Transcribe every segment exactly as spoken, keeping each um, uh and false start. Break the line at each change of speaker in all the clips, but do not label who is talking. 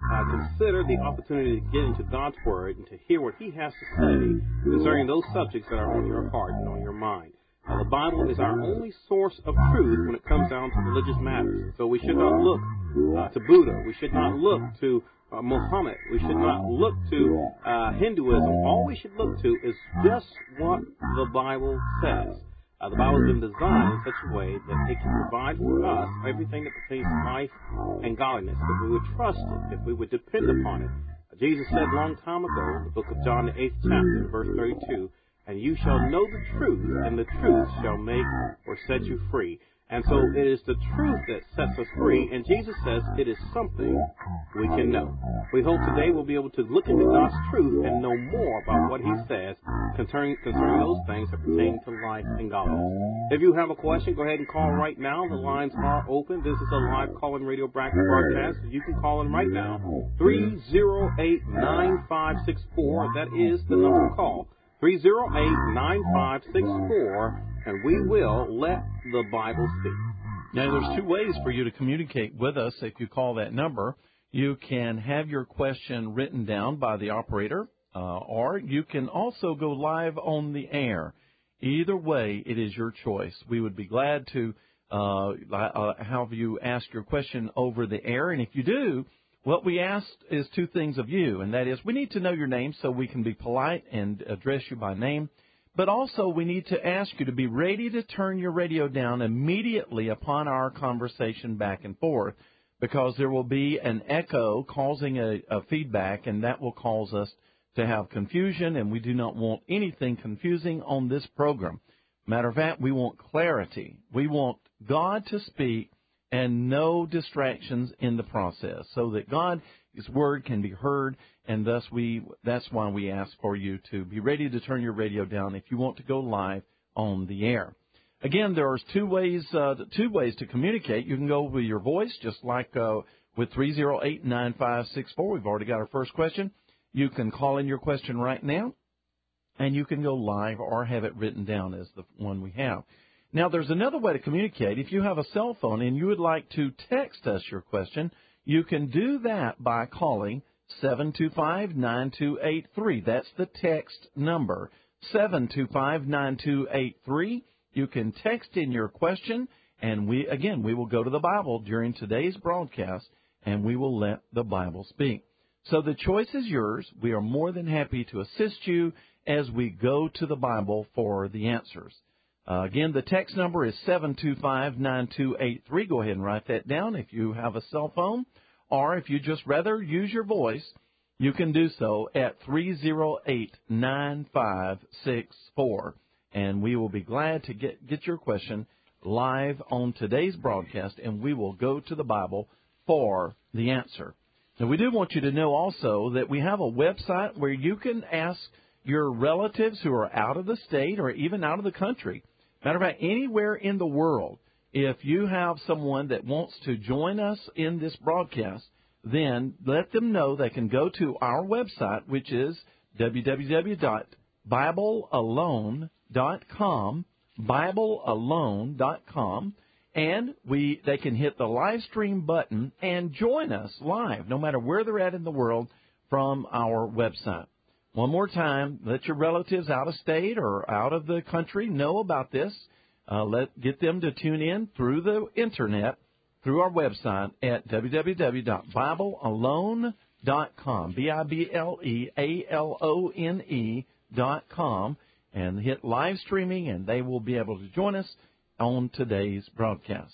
uh, consider the opportunity to get into God's Word and to hear what He has to say concerning those subjects that are on your heart and on your mind. Uh, the Bible is our only source of truth when it comes down to religious matters. So we should not look uh, to Buddha. We should not look to uh, Muhammad. We should not look to uh, Hinduism. All we should look to is just what the Bible says. Uh, the Bible has been designed in such a way that it can provide for us everything that pertains to life and godliness, if we would trust it, if we would depend upon it. Uh, Jesus said a long time ago in the book of John, the eighth chapter, verse thirty-two, "And you shall know the truth, and the truth shall make or set you free." And so it is the truth that sets us free, and Jesus says it is something we can know. We hope today we'll be able to look into God's truth and know more about what He says concerning, concerning those things that pertain to life and godliness. If you have a question, go ahead and call right now. The lines are open. This is a live call-in radio broadcast. You can call in right now, three oh eight, nine five six four. That is the number to call. three oh eight, nine five six four, and we will let the Bible speak.
Now, there's two ways for you to communicate with us if you call that number. You can have your question written down by the operator, uh, or you can also go live on the air. Either way, it is your choice. We would be glad to uh, uh, have you ask your question over the air, and if you do, what we ask is two things of you, and that is we need to know your name so we can be polite and address you by name, but also we need to ask you to be ready to turn your radio down immediately upon our conversation back and forth, because there will be an echo causing a, a feedback, and that will cause us to have confusion, and we do not want anything confusing on this program. Matter of fact, we want clarity. We want God to speak and no distractions in the process, so that God's Word can be heard, and thus we that's why we ask for you to be ready to turn your radio down if you want to go live on the air. Again, there are two ways uh, two ways to communicate. You can go with your voice, just like uh, with three oh eight, nine five six four. We've already got our first question. You can call in your question right now, and you can go live or have it written down as the one we have. Now, there's another way to communicate. If you have a cell phone and you would like to text us your question, you can do that by calling seven two five, nine two eight three. That's the text number, seven two five, nine two eight three. You can text in your question, and we again, we will go to the Bible during today's broadcast, and we will let the Bible speak. So the choice is yours. We are more than happy to assist you as we go to the Bible for the answers. Uh, again, the text number is seven two five, nine two eight three. Go ahead and write that down if you have a cell phone. Or if you just rather use your voice, you can do so at three oh eight, nine five six four. And we will be glad to get, get your question live on today's broadcast, and we will go to the Bible for the answer. Now, we do want you to know also that we have a website where you can ask your relatives who are out of the state or even out of the country. Matter of fact, anywhere in the world, if you have someone that wants to join us in this broadcast, then let them know they can go to our website, which is w w w dot bible alone dot com, bible alone dot com, and we they can hit the live stream button and join us live, no matter where they're at in the world, from our website. One more time, let your relatives out of state or out of the country know about this. Uh, let get them to tune in through the Internet, through our website at w w w dot bible alone dot com, B I B L E A L O N E dot com, and hit live streaming, and they will be able to join us on today's broadcast.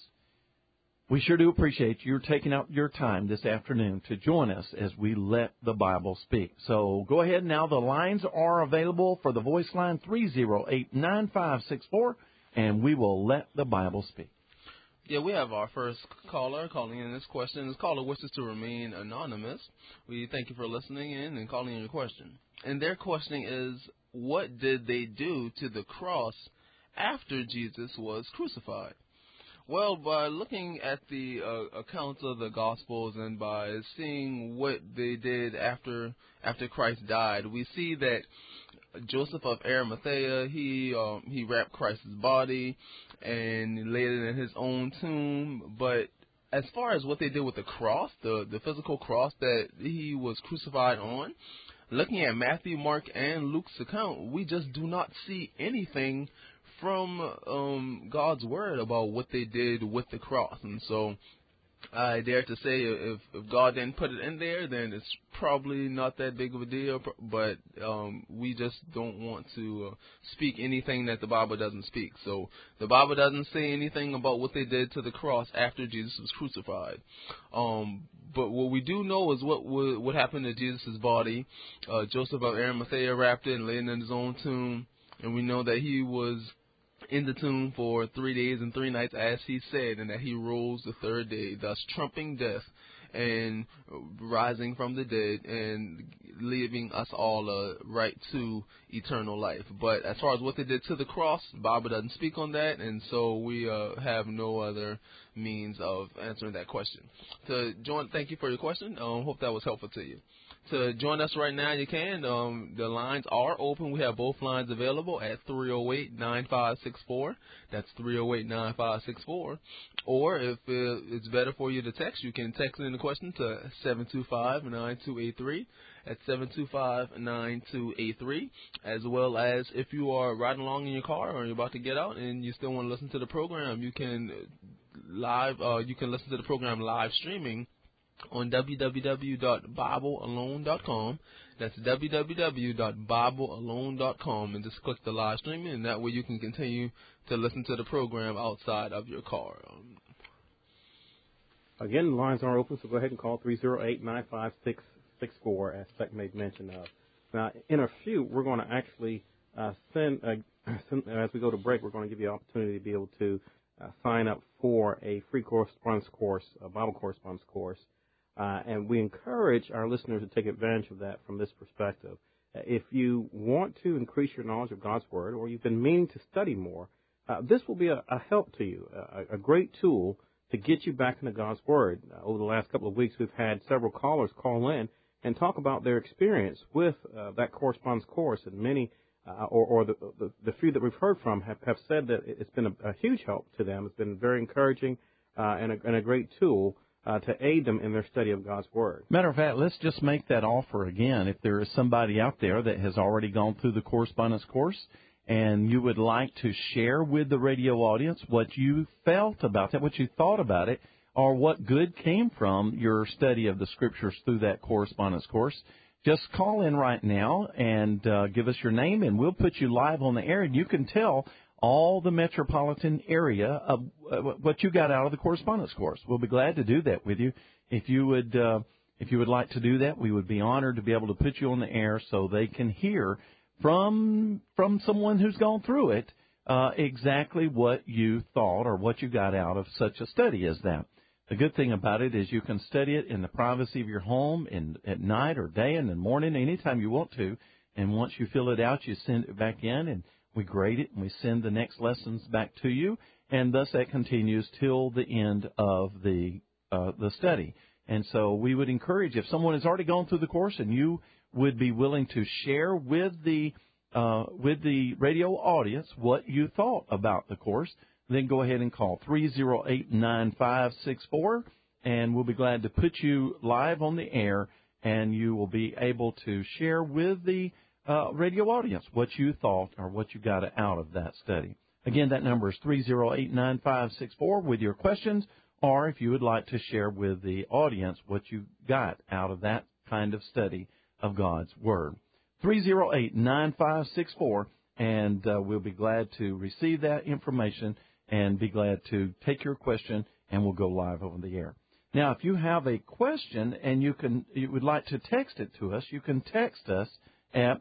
We sure do appreciate you taking out your time this afternoon to join us as we let the Bible speak. So go ahead now. The lines are available for the voice line, three oh eight, nine five six four, and we will let the Bible speak.
Yeah, we have our first caller calling in this question. This caller wishes to remain anonymous. We thank you for listening in and calling in your question. And their questioning is, what did they do to the cross after Jesus was crucified? Well, by looking at the uh, accounts of the Gospels and by seeing what they did after after Christ died, we see that Joseph of Arimathea, he um, he wrapped Christ's body and laid it in his own tomb. But as far as what they did with the cross, the, the physical cross that he was crucified on, looking at Matthew, Mark, and Luke's account, we just do not see anything from um, God's word about what they did with the cross. And so I dare to say if, if God didn't put it in there, then it's probably not that big of a deal, but um, we just don't want to uh, speak anything that the Bible doesn't speak. So the Bible doesn't say anything about what they did to the cross after Jesus was crucified. Um, but what we do know is what what happened to Jesus' body. Uh, Joseph of Arimathea wrapped it and laid it in his own tomb, and we know that he was in the tomb for three days and three nights, as he said, and that he rose the third day, thus trumping death and rising from the dead and leaving us all a right to eternal life. But as far as what they did to the cross, the Bible doesn't speak on that, and so we uh, have no other means of answering that question. To join, thank you for your question. I um, hope that was helpful to you. To join us right now, you can. Um, the lines are open. We have both lines available at three oh eight, nine five six four. That's three oh eight, nine five six four. Or if uh, it's better for you to text, you can text in the question to seven two five, nine two eight three. At seven two five, nine two eight three. As well as if you are riding along in your car or you're about to get out and you still want to listen to the program, you can live. Uh, you can listen to the program live streaming on w w w dot bible alone dot com. That's w w w dot bible alone dot com, and just click the live streaming, and that way you can continue to listen to the program outside of your car. Um,
Again, the lines are open, so go ahead and call three oh eight, nine five six six four, as Beck made mention of. Now, in a few, we're going to actually uh, send, uh, send, as we go to break, we're going to give you the opportunity to be able to uh, sign up for a free correspondence course, a Bible correspondence course. Uh, and we encourage our listeners to take advantage of that from this perspective. Uh, if you want to increase your knowledge of God's Word, or you've been meaning to study more, uh, this will be a, a help to you, a, a great tool to get you back into God's Word. Uh, over the last couple of weeks, we've had several callers call in and talk about their experience with uh, that correspondence course, and many, uh, or, or the, the, the few that we've heard from, have, have said that it's been a, a huge help to them. It's been very encouraging uh, and, a, and a great tool Uh, to aid them in their study of God's Word.
Matter of fact, let's just make that offer again. If there is somebody out there that has already gone through the correspondence course and you would like to share with the radio audience what you felt about that, what you thought about it, or what good came from your study of the Scriptures through that correspondence course, just call in right now and uh, give us your name, and we'll put you live on the air, and you can tell all the metropolitan area of uh, what you got out of the correspondence course. We'll be glad to do that with you. If you would, uh, if you would like to do that, we would be honored to be able to put you on the air so they can hear from from someone who's gone through it uh, exactly what you thought or what you got out of such a study as that. The good thing about it is you can study it in the privacy of your home, in at night or day, in the morning, anytime you want to. And once you fill it out, you send it back in, and we grade it, and we send the next lessons back to you, and thus that continues till the end of the uh, the study. And so we would encourage, if someone has already gone through the course and you would be willing to share with the uh, with the radio audience what you thought about the course, then go ahead and call three oh eight, nine five six four, and we'll be glad to put you live on the air, and you will be able to share with the Uh, radio audience what you thought or what you got out of that study. Again, that number is three oh eight, nine five six four with your questions, or if you would like to share with the audience what you got out of that kind of study of God's Word. three oh eight, nine five six four, and uh, we'll be glad to receive that information and be glad to take your question, and we'll go live over the air. Now, if you have a question and you can you would like to text it to us, you can text us at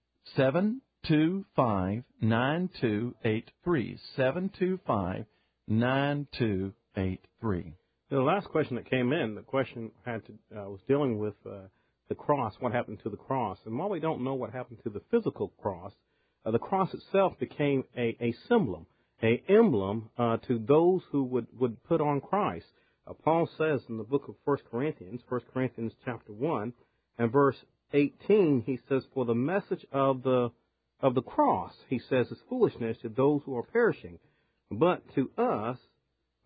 seven two five, nine two eight three, seven two five, nine two eight three.
The last question that came in, the question had to, uh, was dealing with uh, the cross, what happened to the cross. And while we don't know what happened to the physical cross, uh, the cross itself became a, a symbol, a emblem uh, to those who would, would put on Christ. Uh, Paul says in the book of First Corinthians, First Corinthians chapter one, and verse eighteen, he says, for the message of the of the cross, he says, is foolishness to those who are perishing, but to us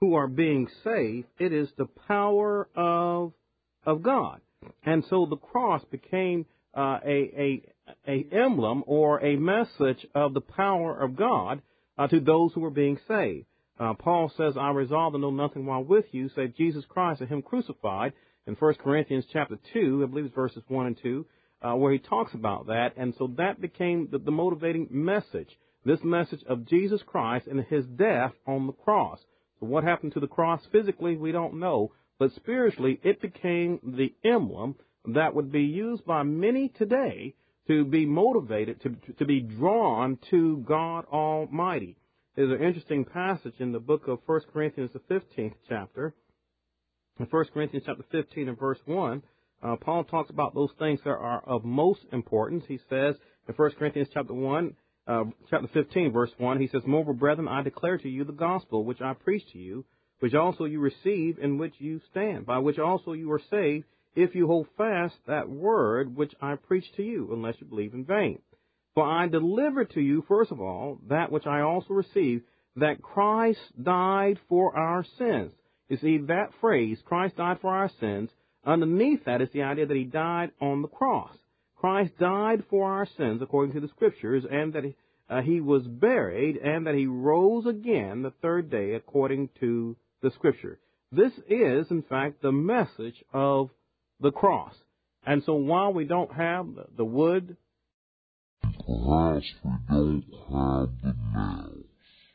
who are being saved, it is the power of of God. And so the cross became uh, a, a, a emblem or a message of the power of God uh, to those who are being saved. Uh, Paul says, I resolve to know nothing while with you, save Jesus Christ and him crucified, in First Corinthians chapter two, I believe it's verses one and two, uh, where he talks about that. And so that became the, the motivating message, this message of Jesus Christ and his death on the cross. So what happened to the cross physically, we don't know. But spiritually, it became the emblem that would be used by many today to be motivated, to, to be drawn to God Almighty. There's an interesting passage in the book of First Corinthians, the fifteenth chapter. In First Corinthians chapter fifteen and verse one, uh, Paul talks about those things that are of most importance. He says in First Corinthians chapter one, uh, chapter fifteen, verse one, he says, Moreover, brethren, I declare to you the gospel which I preach to you, which also you receive, in which you stand, by which also you are saved, if you hold fast that word which I preach to you, unless you believe in vain. For I delivered to you, first of all, that which I also received, that Christ died for our sins. You see, that phrase, Christ died for our sins, underneath that is the idea that he died on the cross. Christ died for our sins, according to the Scriptures, and that he, uh, he was buried, and that he rose again the third day, according to the Scripture. This is, in fact, the message of the cross. And so while we don't have the, the wood,
perhaps we don't have the nails,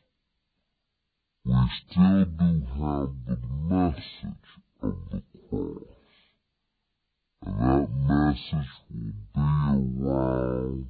we still do have the message of the cross. And that message will be around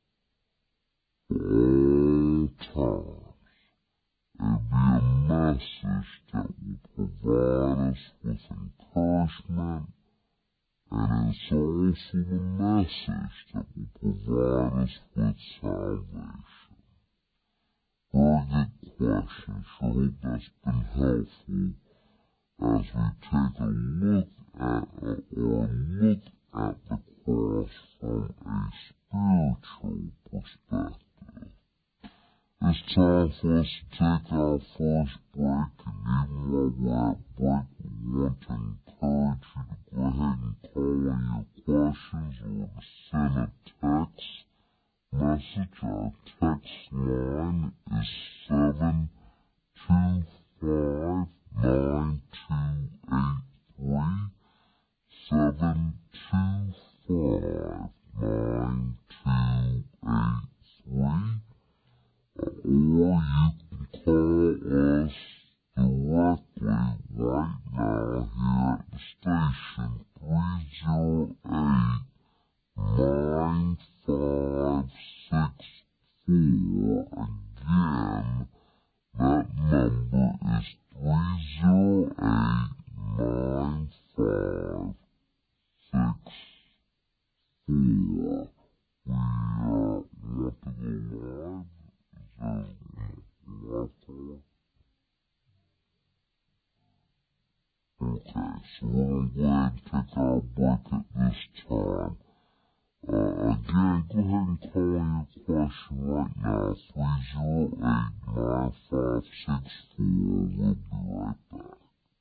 all times. It'll be a message that will provide us with encouragement, and it's also the message that will provide us with salvation. Very good questions. I hope that's been helpful as we take a look at or look at the cross from a spiritual perspective. It's time for us to take our first break, and even while we're at break, we want to encourage you to go ahead and call in your questions or to send a text message. Our text line is seven two five, nine two eight three, seven two five, nine two eight three. Or you can call us directly right now here at the station, three oh eight, nine five six four. Again, that number is three oh eight, nine five six four. We uh, want to go live. Okay, so we're going to go ahead and take our break at this time. Uh, again, go ahead and call in your question right now, three oh eight, nine five six four. We'll be right back.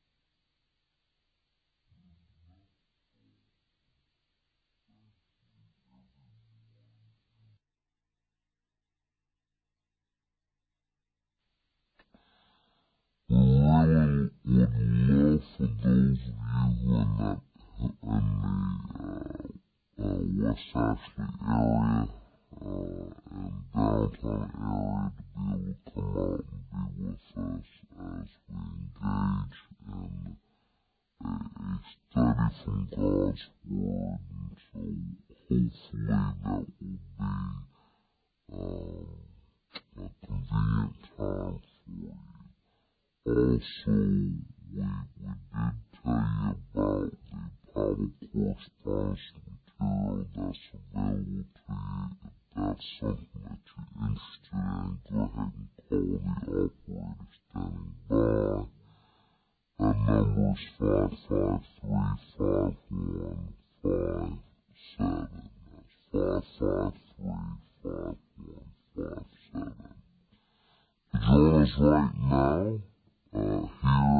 We really would love for those of you who are not in the uh, uh, West Ashley area uh, and downtown area to be able to come out and be with us as we engage in a, a study from God's Word. And so hopefully that will be um, a convenient time for you. Also, we, we did tell you about the Power Correspondence material that's available to you. If that's something that you're interested in, go ahead and call the operator standing by. That number is five five three, five one five seven. That's five five three, five one five seven. Join us right now. Uh, here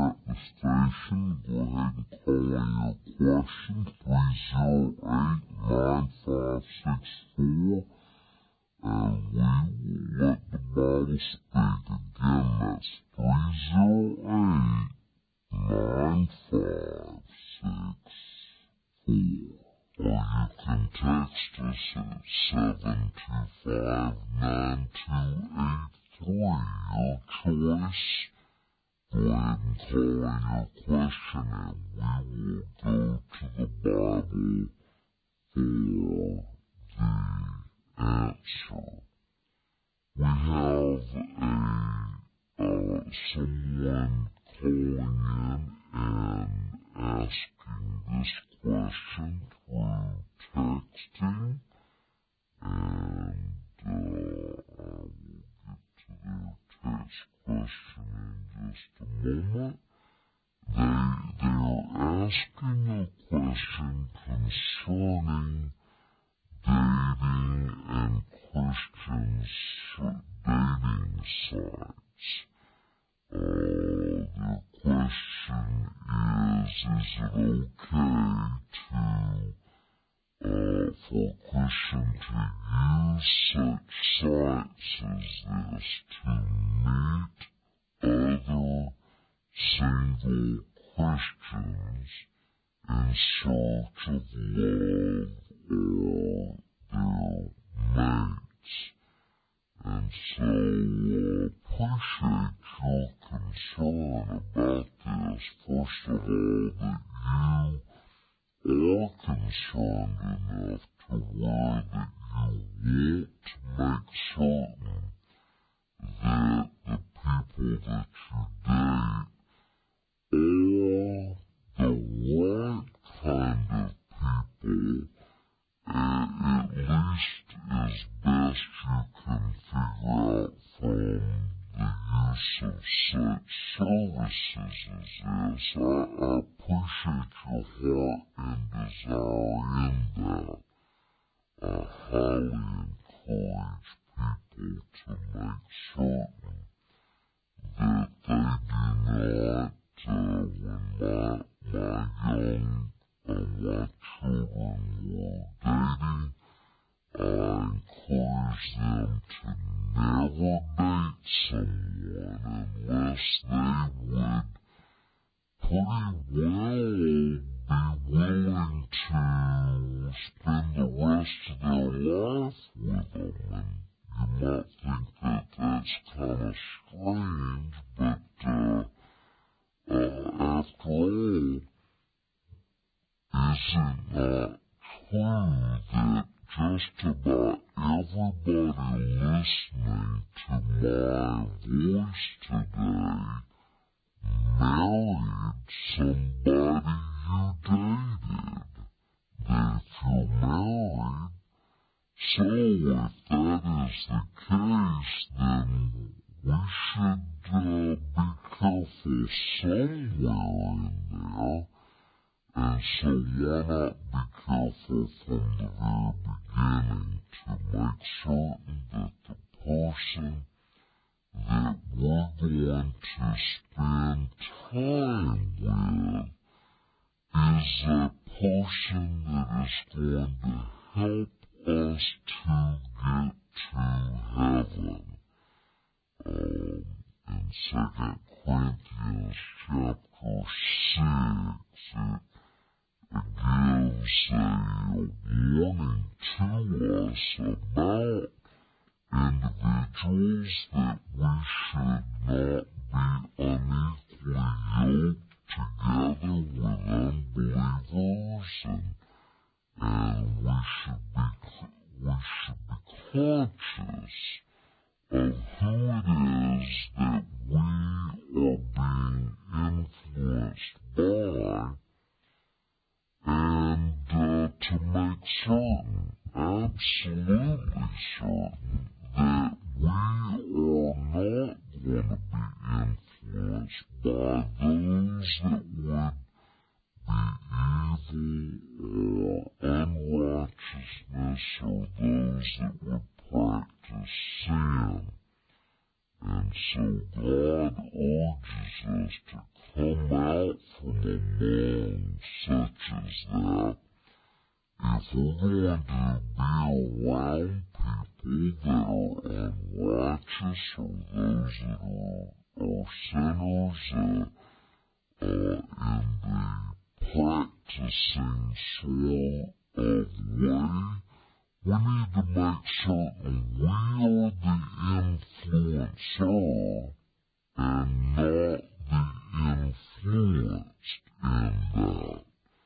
three zero eight, nine five six four, and we will let the Bible speak. Again, that's three zero eight, nine five six four. Or you can text us at seven two five, nine two eight three. Your choice. Go ahead and call in your question, and we will go to the Bible for the answer. We have a uh, someone calling in and asking this question through texting, and uh, I will get to their text question in just a moment. They, they're asking a question concerning dating and Christian dating sites. Uh, their question is, is it okay to, uh, for a Christian to use such sites as this to meet other single Christians in search of love or their mates? And so, uh, appreciate your concern about this. First of all, that you are concerned enough to where that you want to make certain that the people that you date are the right kind of people, and at least as best you can figure out from the use of such services as this. I, I appreciate your heart and desire in that. I highly encourage people to make certain that they do not, uh, when my, my young and my children were dating, I encourage them to never date someone unless they would pretty well be willing to spend the rest of their life with them. And you might think that that's kind of strange, but uh, uh, after all, is it not true that just about everybody listening to my voice today married somebody you dated? That if you're married, so if that is the case, then we should uh, be careful somewhere in there. And so why not be careful from the very beginning to make certain that the person that we're going to spend time with is a person that is going to help us to get to heaven. Um, in Second Corinthians chapter six, it gives a warning to us about individuals that we should not be unequally yoked together with unbelievers, and, and we should be we should be conscious of who it is that we are being influenced by, and uh, to make certain, absolutely certain, that we are not going to be influenced by those that would be evil or unrighteousness, or those that would practice sin. And so God urges us to come out from among such as that if we're going to be around people that are unrighteous or those that are, are sinners uh, uh, in the practicing sort of way, we need to make certain we are the influencer and not the influenced in that.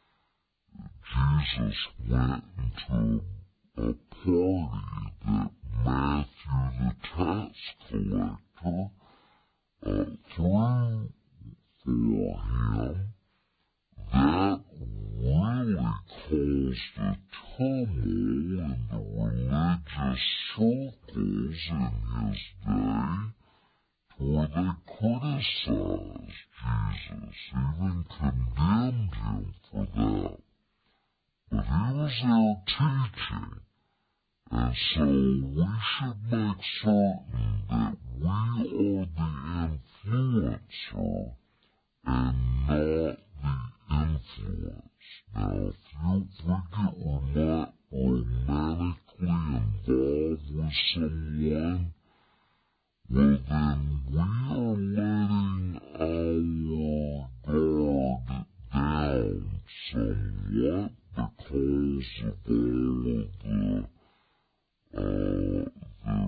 Jesus went into a party that Matthew the tax collector uh, threw for him. That really caused a turmoil in the religious circles in his day, where they criticized Jesus, even condemned him for that. But he was there teaching, and so we should make certain that we are the influencer and not the influence. Now, if you if we get remo- romantically involved with someone, well then we are letting our guard down somewhat because of all of the, uh, the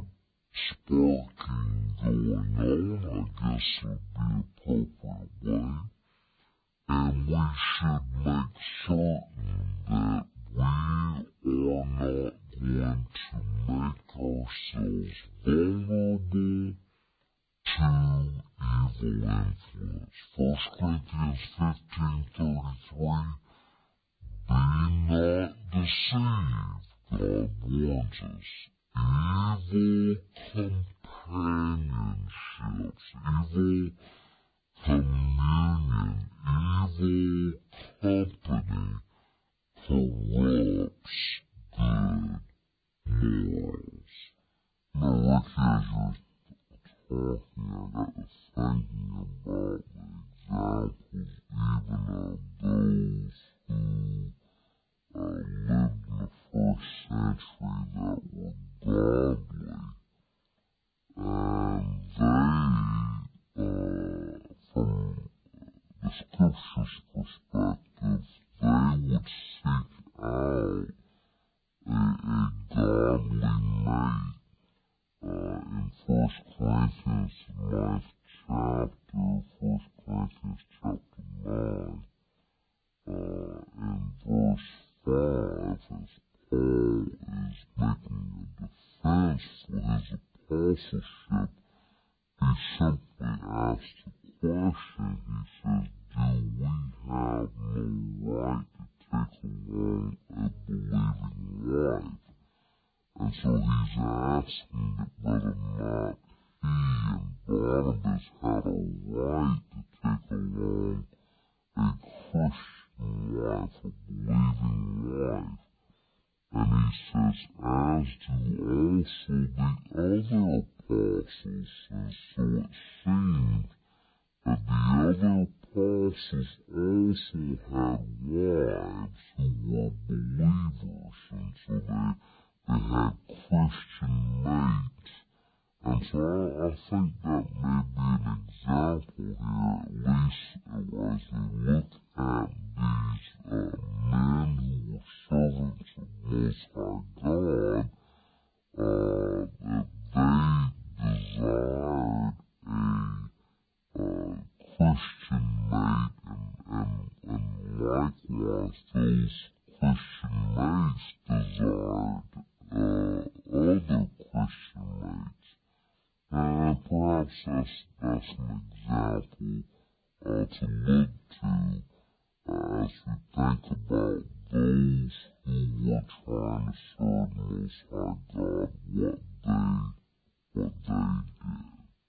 sparking going on, I guess would be appropriate way. And we should make certain that we are not going to make ourselves vulnerable to evil influence. First Corinthians fifteen thirty-three, be not deceived, God warns us. Evil companionships, evil communion, evil company corrupts good morals. Now, like as you're talking, I got to thinking about the examples even of those who uh, lived in the first century that were godly, and they, uh, from the scripture's perspective, they would seek out a, a godly mate. Uh, in First Corinthians, the ninth chapter, First Corinthians chapter nine, uh, in verse five, as Paul is making a defense for his apostleship, he simply asks the question, he says, do we have no right to take along a believing wife? And so he's asking that whether or not he and Barnabas had a right to take along a Christian wife, a believing wife. And he says, as do also the other apostles. And so it seemed that the other apostles also had wives who were believers, and so they, they had Christian mates. And so I, I think that may be an example here, at least as we look at these uh, men who were servants of Most High God, uh, that they desired a uh, Christian mate, and, and, and likewise those Christian mates desired uh, other Christian mates. And perhaps that's, that's an example uh, to look to uh, as we think about those who were trying to serve Most High God, what they, what they did.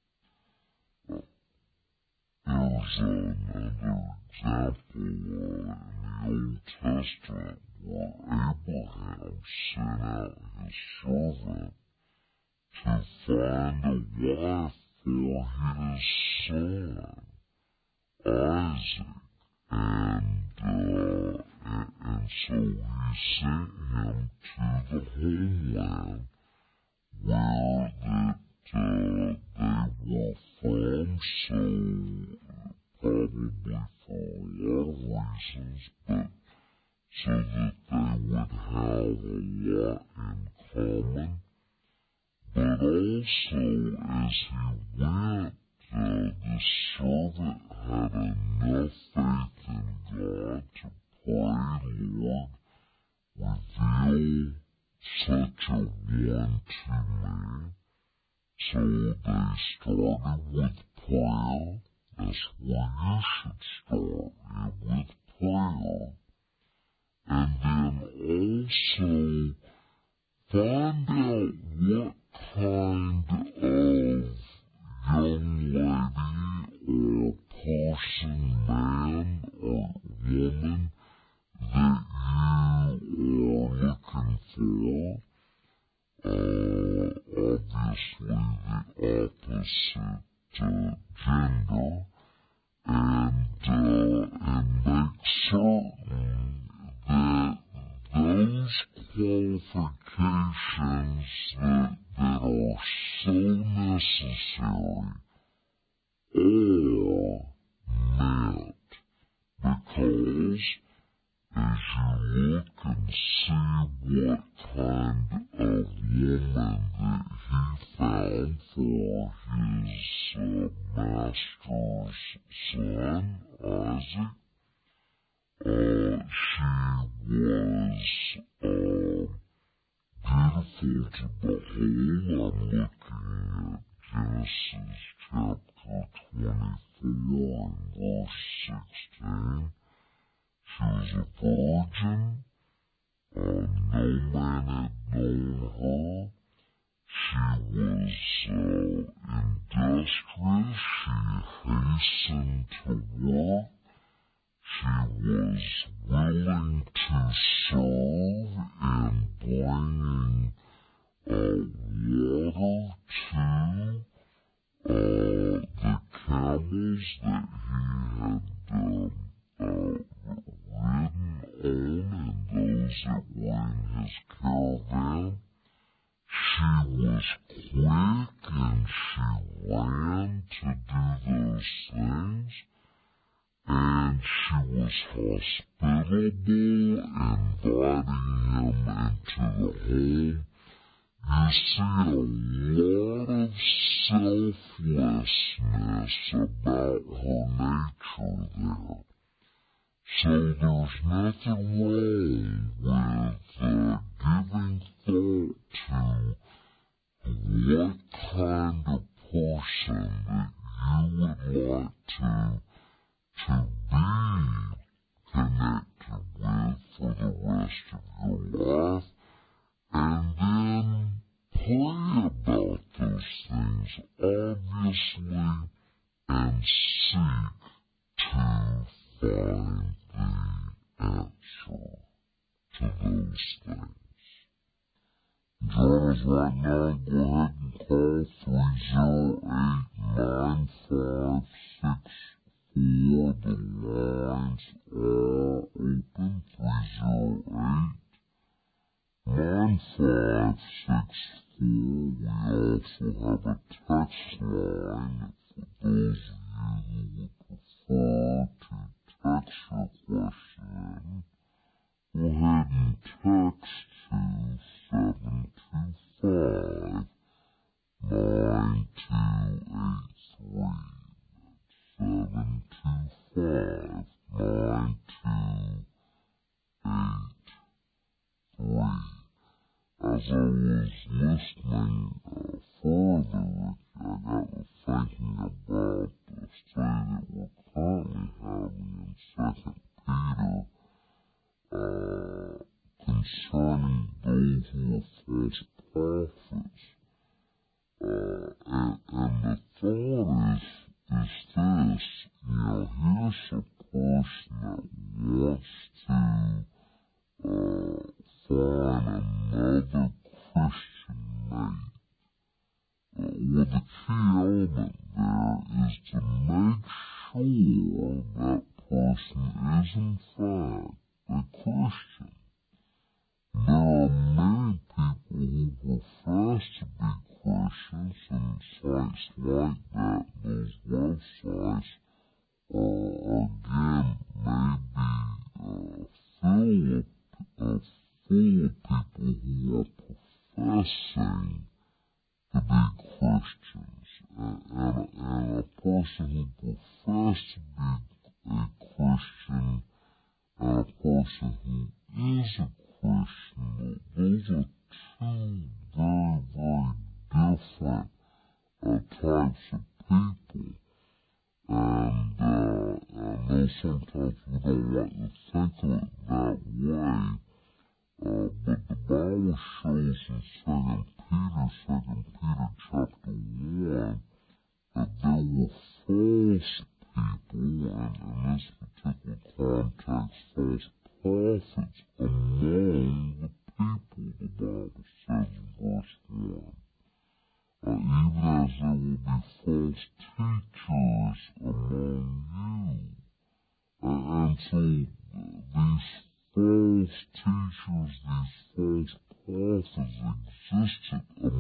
There's another example uh, in the Old Testament where Abraham sent out his servant to find a wife for his son, Isaac. And uh, and, and so he sent him to the homeland where that uh, they were from, so probably for a lot of reasons, but so that they would have a lot in common. But also, as he went, uh, the servant had enough faith in God to pray, Lord, reveal such a one to me. So they started with prayer. That's where you should start, with prayer. And then also find out what kind of young lady or person, man or woman that you are looking for. Uh, obviously the opposite uh, gender, and uh, and make certain that those qualifications that, that are so necessary are met, because as you look and see what kind of woman that he found for his uh, master's son, Isaac, uh, she was uh, beautiful to behold. I'm looking at Genesis chapter twenty-four and verse sixteen. She was a virgin. Uh, no man had known her. She was uh, industrious. She hastened to work. She was willing to serve in bringing uh, water to uh, the camels that he had um, uh, ridden on, and those that were in his caravan. She was quick, and she ran to do those things. And she was hospitable, inviting him into the home. You see a lot of selflessness about her nature there. So there's nothing wrong with uh, giving thought to what kind of person that you would like to to be connected with for the rest of your life, and then pray about those things, obviously, and seek to find the answer to those things. Join us right now. Go ahead and call three oh eight, nine five six four. The lines are open. three oh eight, nine five six four. We also have a text line for those of you who would prefer to text your question in. Go ahead and text to seven two five, nine two eight three. Seven two five, nine two eight three. As I was listening uh, further, I got to thinking about the study that we're currently having in Second Peter uh, concerning those who are false prophets. Uh, and, and the thought is, is this, you know, here's a person that wants to uh, find another Christian mate. Uh, well, the key element there is to make sure that person is in fact a like that, those websites, uh, again, may be uh, full of, uh, full of people who are professing to be Christians. And, and, and a person who professes to be a Christian and a person who is a Christian, those are two very, very different uh, types of people. And uh, I know sometimes we don't like to think of it that way, uh, but the Bible shows in Second Peter, Second Peter chapter one, that there were false people, and in this particular context, false prophets among the people, the Bible says in verse one. Uh, even as there will be false teachers among you. Uh, and so uh, these false teachers, these false prophets existed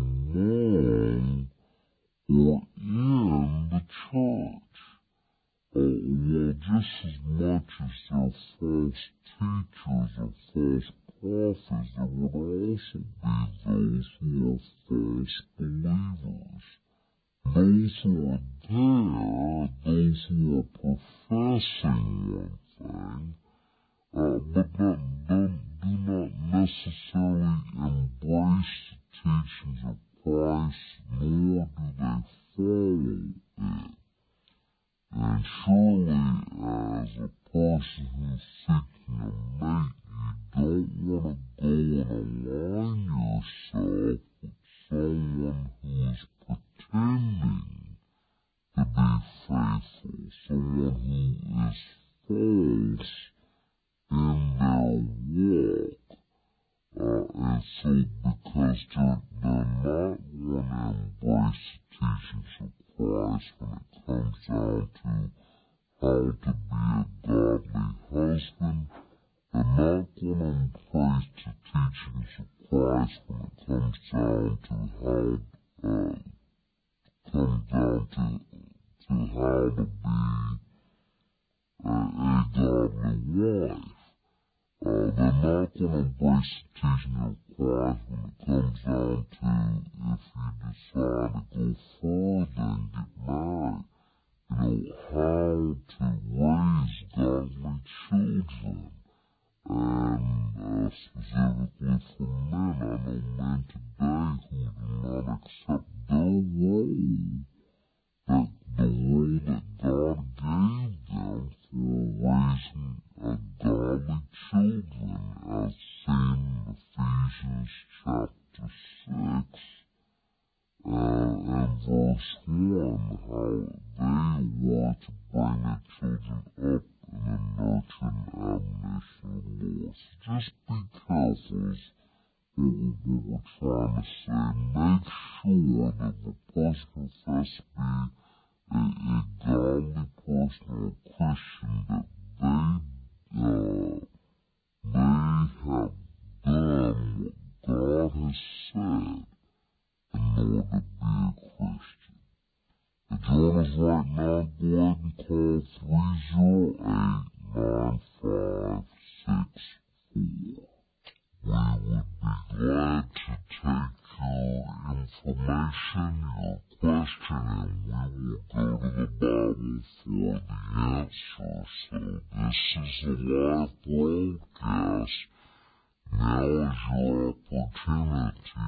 among or in the church. Uh, well, just as much as there are false teachers or false prophets, there would also be those who are false believers. Those who are there, those who are professing one thing, uh, but that don't, do not necessarily embrace the teachings of Christ, nor do they follow it. And surely, as a person who's seeking a mate, you don't want to go and align yourself with someone who is pretending to be faithful, someone who is false in their walk. Uh, and so, because they're, they're not going to embrace the teachings of Christ when it comes down to how to be a godly husband, they're not going to embrace the teachings of Christ when it comes down to how, uh, comes down to, to how to be uh, a godly wife. Uh, they're not going to embrace the teaching of Christ when it comes down to if you decide to go further and get married, you know, how to raise godly children. And uh, specifically for men, I know men today who do not accept their role, that the role that God gave them for raising a godly children, as seen in Ephesians chapter six uh, and verse one, how they want to bring their children up in the nurturing admonition of the Lord. So just be careful as what we're trying to say. Make sure that the person professes to be a, a godly person or Christian, that they uh, they have done what God has said in order to be a Christian. The join us right now. Go ahead and call three zero eight, nine five six four. We would be glad to take your information, your question, and we will go to the Bible for the answer. So this is a live broadcast. Now is your opportunity to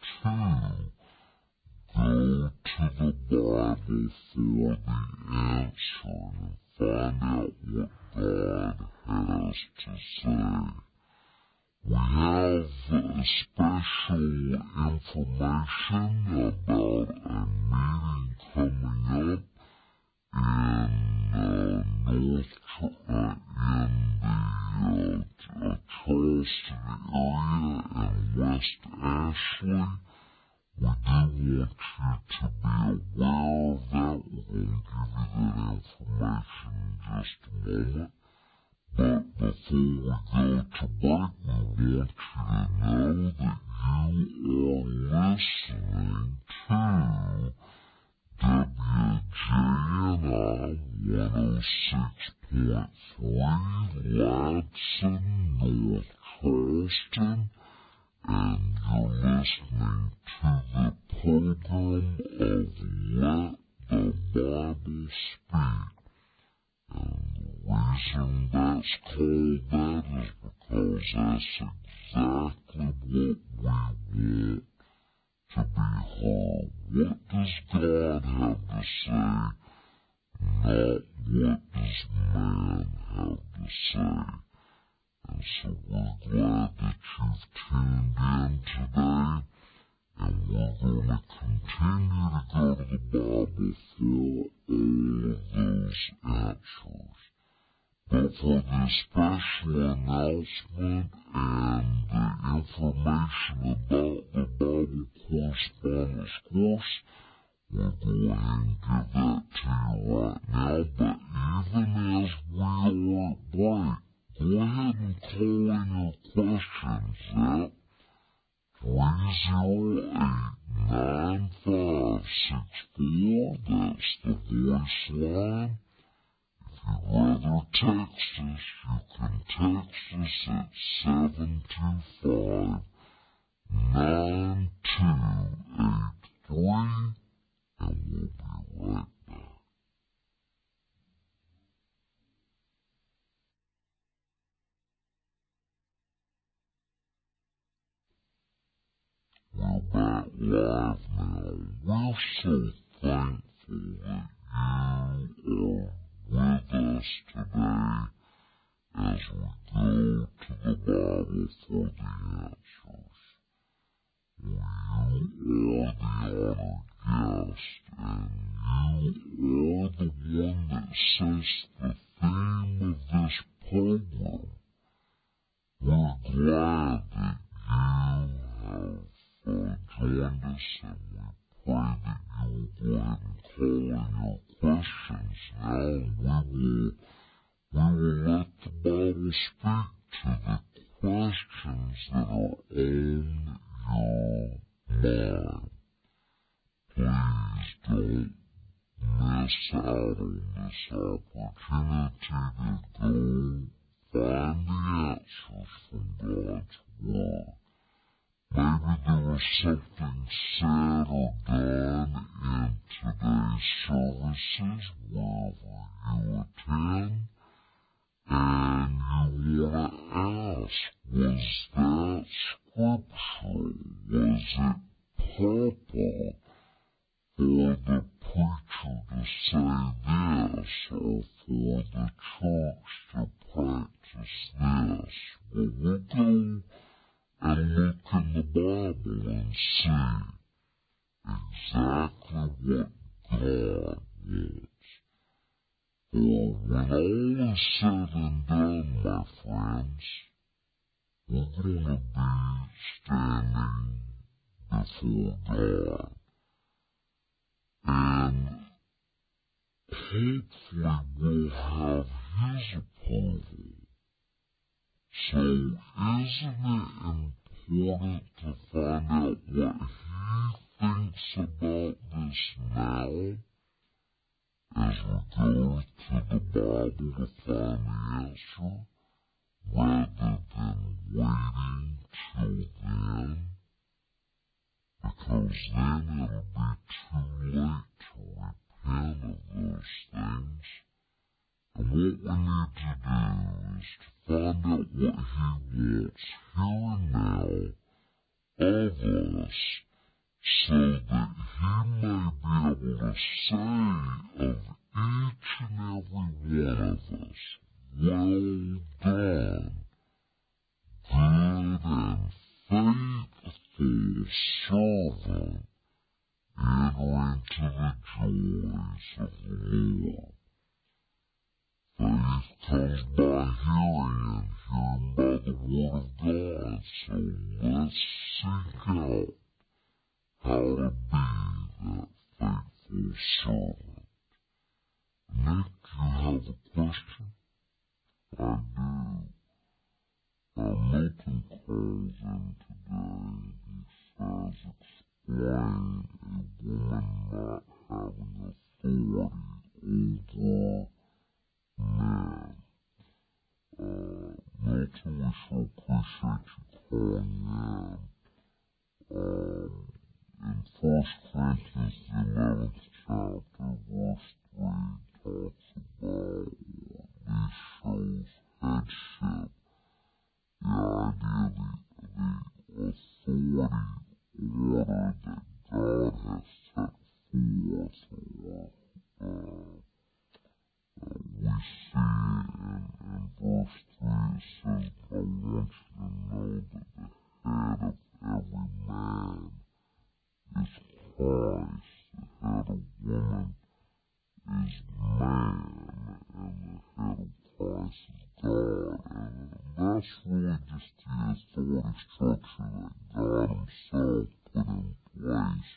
go to the Bible for the answer and find out what God has to say. We have uh, special information about a meeting coming up in uh, North uh, in the uh, uh, Charleston area and West Ashley. We do want you to be aware of that. We're going to give you that information in just a moment. But before we go to break, we want you to know that you are listening to W J N I one oh six point three, Ladson, North Charleston, and you're listening to the program of Let the Bible Speak. And the reason that's called that is because that's exactly what we want to be heard. What does God have to say, not what does man have to say? And so we're glad that you've tuned in today, and we're going to continue to go to the Bible for all of those answers. But for the special announcement and the information about the Bible Correspondence Course, we're going to give that to you right now. But even as we are at break, go ahead and call in your questions at three zero eight, nine five six four. That's the voice line. If you'd rather text us, you can text us at seven two five, nine two eight three, and we'll be right back. We're back live now. We're so thankful that you are with us today as we go to the Bible for the answers. You are the honored guest, and you are the one that sets the theme of this program. We're glad that you have uh, joined us, and we pray that you will go ahead and call in your questions now, and we will, we will let the Bible speak to the questions that are on your mind. Please don't miss out on this opportunity to go find the answers from God's Word. Maybe there was something said or done in today's services, wherever you attend, and you want to ask, was that scriptural? Was it proper for the preacher to say this, or for the church to practice this? Well, we'll go and look in the Bible and see exactly what God wants. For when all is said and done, my friends, we're going to be standing before God. And hopefully we'll have His approval. So isn't it important to find out what He thinks about this now, as we go to the Bible to find the answer, rather than waiting till then? Because then it'll be too late to repent of those things. And what we need to do is to find out what He wants here and now of us, so that He may be able to say of each and every one of us, well done, good and faithful servant, enter into the joys of the Lord. Faith comes by hearing, and hearing by the Word of God. So let's seek out how to be that faithful servant. Nick, you have a question? I do. Uh, Milton calls in today. He says, explain a woman not having calling in. Um, in First Corinthians, the eleventh chapter, verse three, talks about these shows headship, the idea, the, the authority order that God has set forth, or uh, we see in, in verse three, it says, "But I want you to know that the head of every man is Christ, the head of woman is man, and the head of Christ is God." And that's really just the authority structure that God Himself put in place.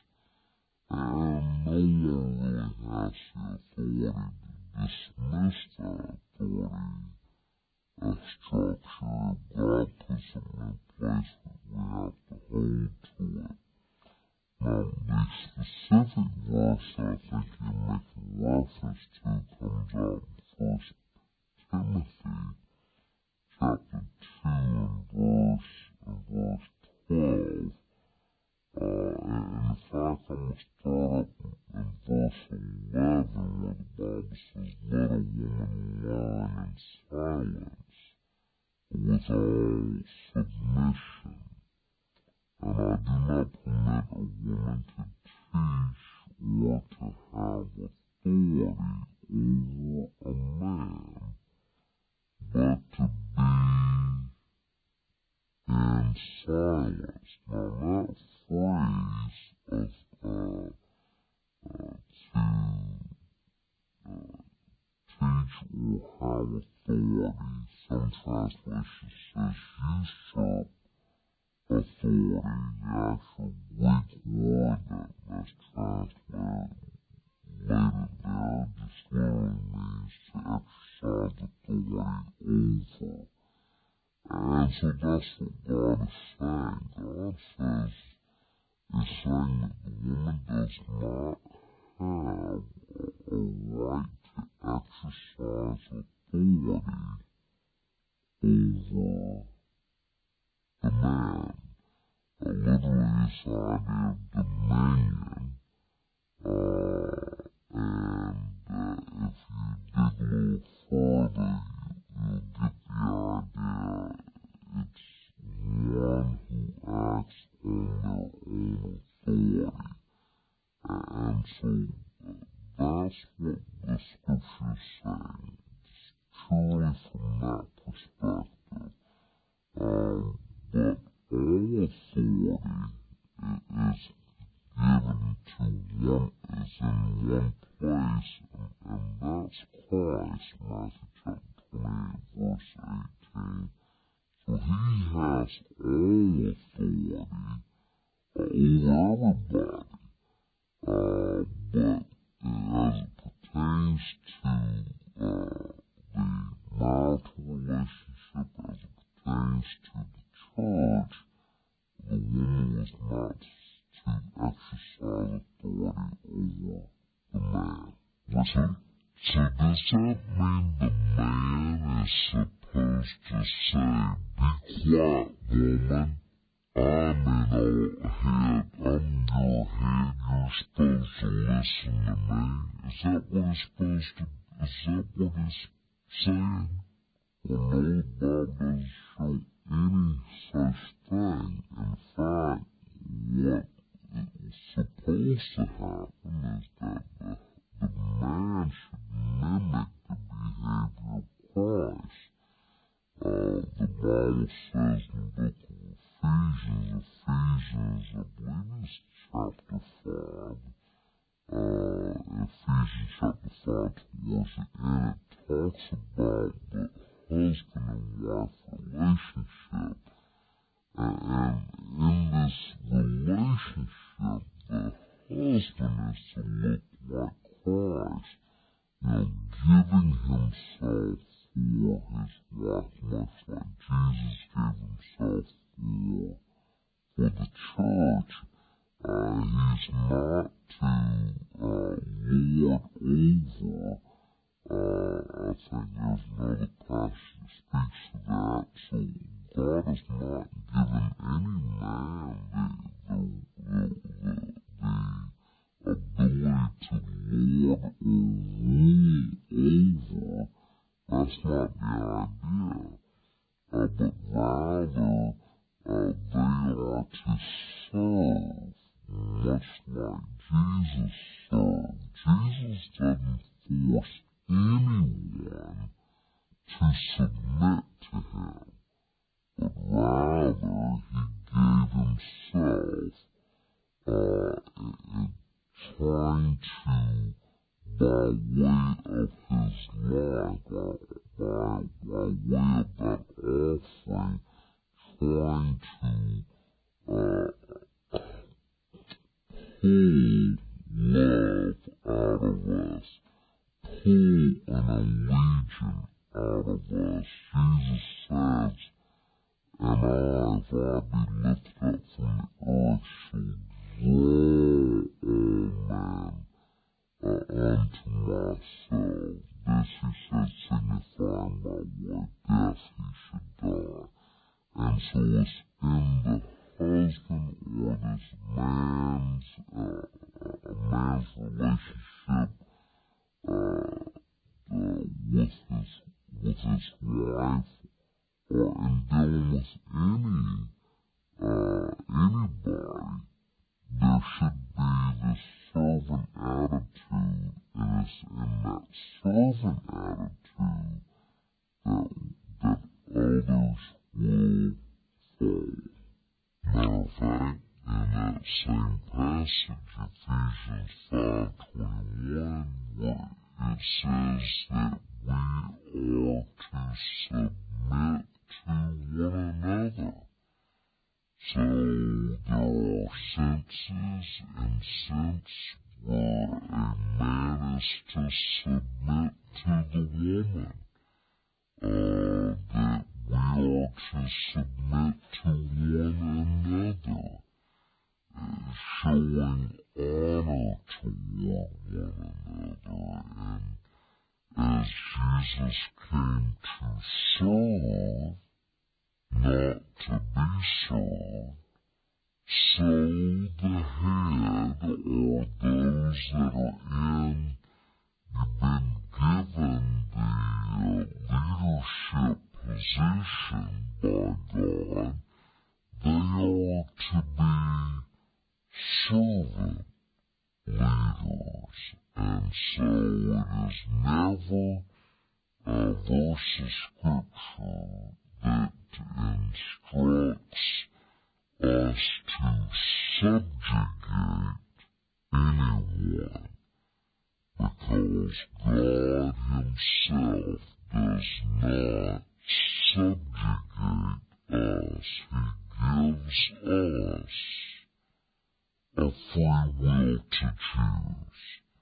And no one really has the authority to dismiss that authority, that structure. God puts it in place, but we have to hold to it. Now, the specific verse I think you're making reference to comes out in First Timothy chapter two and verse, and verse twelve. Uh, and in fact, I'm going to start up in verse eleven where the Bible says, "Let a woman learn in silence with all submission. And I do not permit a woman to teach or to have authority over a man, but to be in silence." Now that phrase of uh, uh, to uh, teach or have authority, some translations says usurp authority. The actual Greek word that that's translated later there just literally means to exercise authority over. And so that's what God is saying. God says, is saying that the woman does not have a, a right to exercise authority over the man. Uh, literally, this idea of dominion, uh, and uh, if you dig a little further, you, you get the idea it's one who acts on their own authority. Uh, and so uh, that's what the scripture is saying. It's purely from that perspective. Um, but all authority is given to one, is in one place, and, and that's Christ, Matthew chapter twenty-eight, verse eighteen. So He has all authority over everybody, uh, but as it pertains to uh, the marital relationship, as it pertains to the church, the woman was not to exercise authority over the man. What's that? So does that mean the man is supposed to say, "Be quiet, woman, I'm in our head, I'm your head, you're supposed to listen to me"? Is that what it's supposed to, is that what it's saying? Well, no, the Bible doesn't show any such thing. In fact, what is supposed to happen is that the, the man should mimic the behavior of Christ. Uh, the Bible says in the book of Ephesians, Ephesians, I believe it's chapter five, uh, Ephesians chapter five, towards the end, it talks about the husband and wife relationship. And in this relationship, the husband is to look like Christ, you know, giving himself for his wife, much like Jesus gave himself for, for the church. Uh, he's not to uh, lord over. Uh, I think there's another passage that speaks to that. So God has not given that's not the idea. Uh, but rather, uh, they are to serve, much like Jesus served. Jesus didn't force anyone to submit to him, but rather he gave himself, uh, and trying to, by way of his life, by, by, by way of that offering, trying to uh, pull love out of us, pull an allegiance out of us. Jesus says, and I, if I be lifted up from the earth, shall draw all men uh, unto myself. This he said, signifying by what death he should die. And so it's in the husband or this man's, uh, a man's relationship uh, uh, with his with his wife, or in dealing with any uh, anybody, there should be this servant attitude, and it's in that servant attitude that that others will fall. Matter of fact, in that same passage, Ephesians five twenty-one, where it says that we are to submit to one another. So there are senses and sense where a man is to submit to the woman, uh, that we are to submit to one another, uh, showing honor toward one another, and as Jesus came to serve, not to be served, so the head, or those that are in, you've been given the uh, leadership position by God, they are to be servant leaders. And so it is never a verse of Scripture that instructs us to subjugate anyone, because God himself does not subjugate us. He gives us a free will to choose.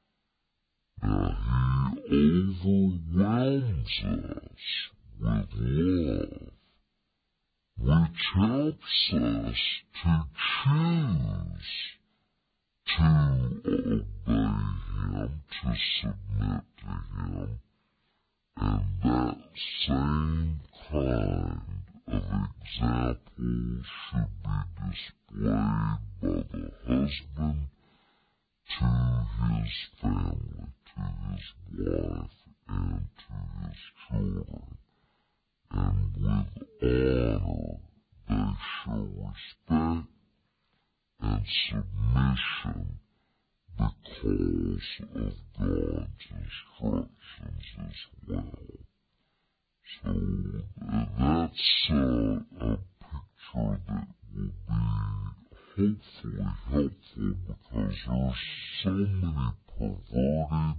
Now, he overwhelms us with love, which helps us to choose to obey him, to submit to him, and that same kind of example should be displayed by the husband to his family, to his wife, and to his children. And with honor they show respect and submission because of God's instructions as well. So uh, that's uh, a picture that will be hopefully helpful, because there's so many perverted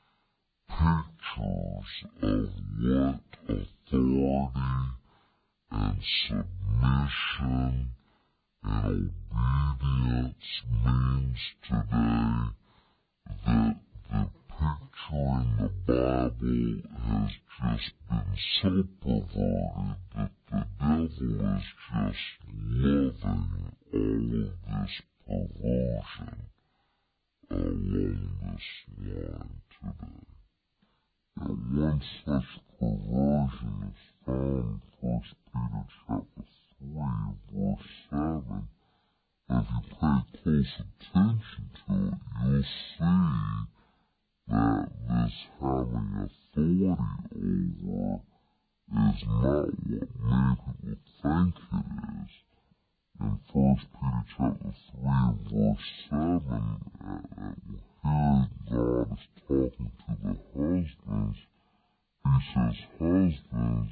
pictures of what authority and submission and obedience means today, that the picture in the Bible has just been so perverted that the devil is just loving all of this perversion along this line today. And one such perversion is found in First Peter chapter three, verse seven. If you pay close attention to it, you'll see that this having authority over First Peter chapter three, verse seven, uh, here God is talking to the husbands. He says, husbands,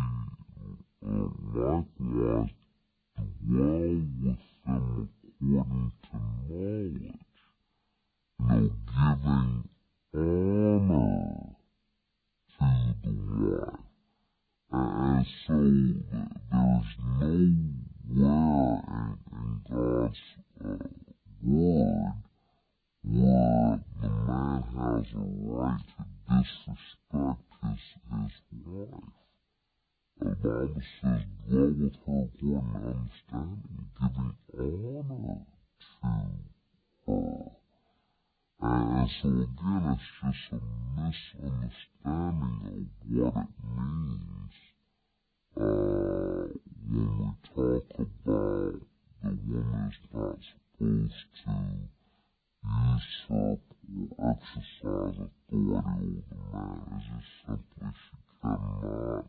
ye uh, likewise dwell with them according to knowledge, you know, giving honor to the wife. And so th- there's nowhere in, in God's uh, word where the man has a right to disrespect his, his wife. The Bible says, dwell with her according to understanding, giving honor to her. And so again, it's just a misunderstanding of what it means uh, when we talk about the woman is not supposed to usurp or exercise authority over the man. It's just simply she cannot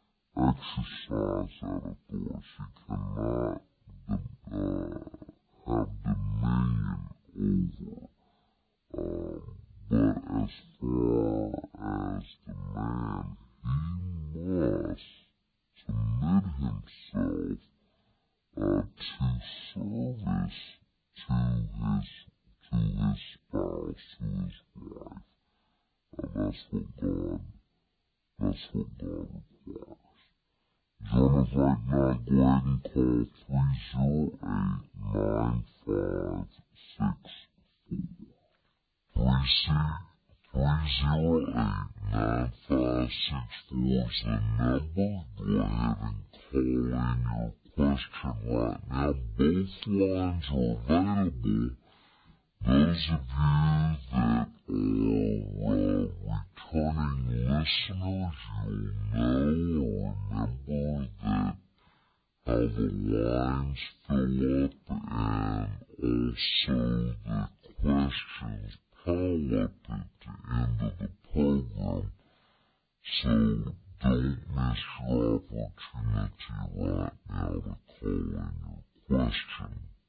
exercise that authority. She cannot uh, have dominion over. Uh, but as far as the man, he must submit himself uh, to service to his to his spouse, to his wife. Uh, that's what God. That's what God requires. John is right now. Go ahead and call three zero eight nine five six four. Three zero eight nine five six four is the number. Go ahead and call in your question right now. Both lines are available. Those of you that are uh, returning listeners, you'll know or remember that how the lines fill up and also the questions pile up at the end of the program. So don't miss your opportunity right now to call in your question.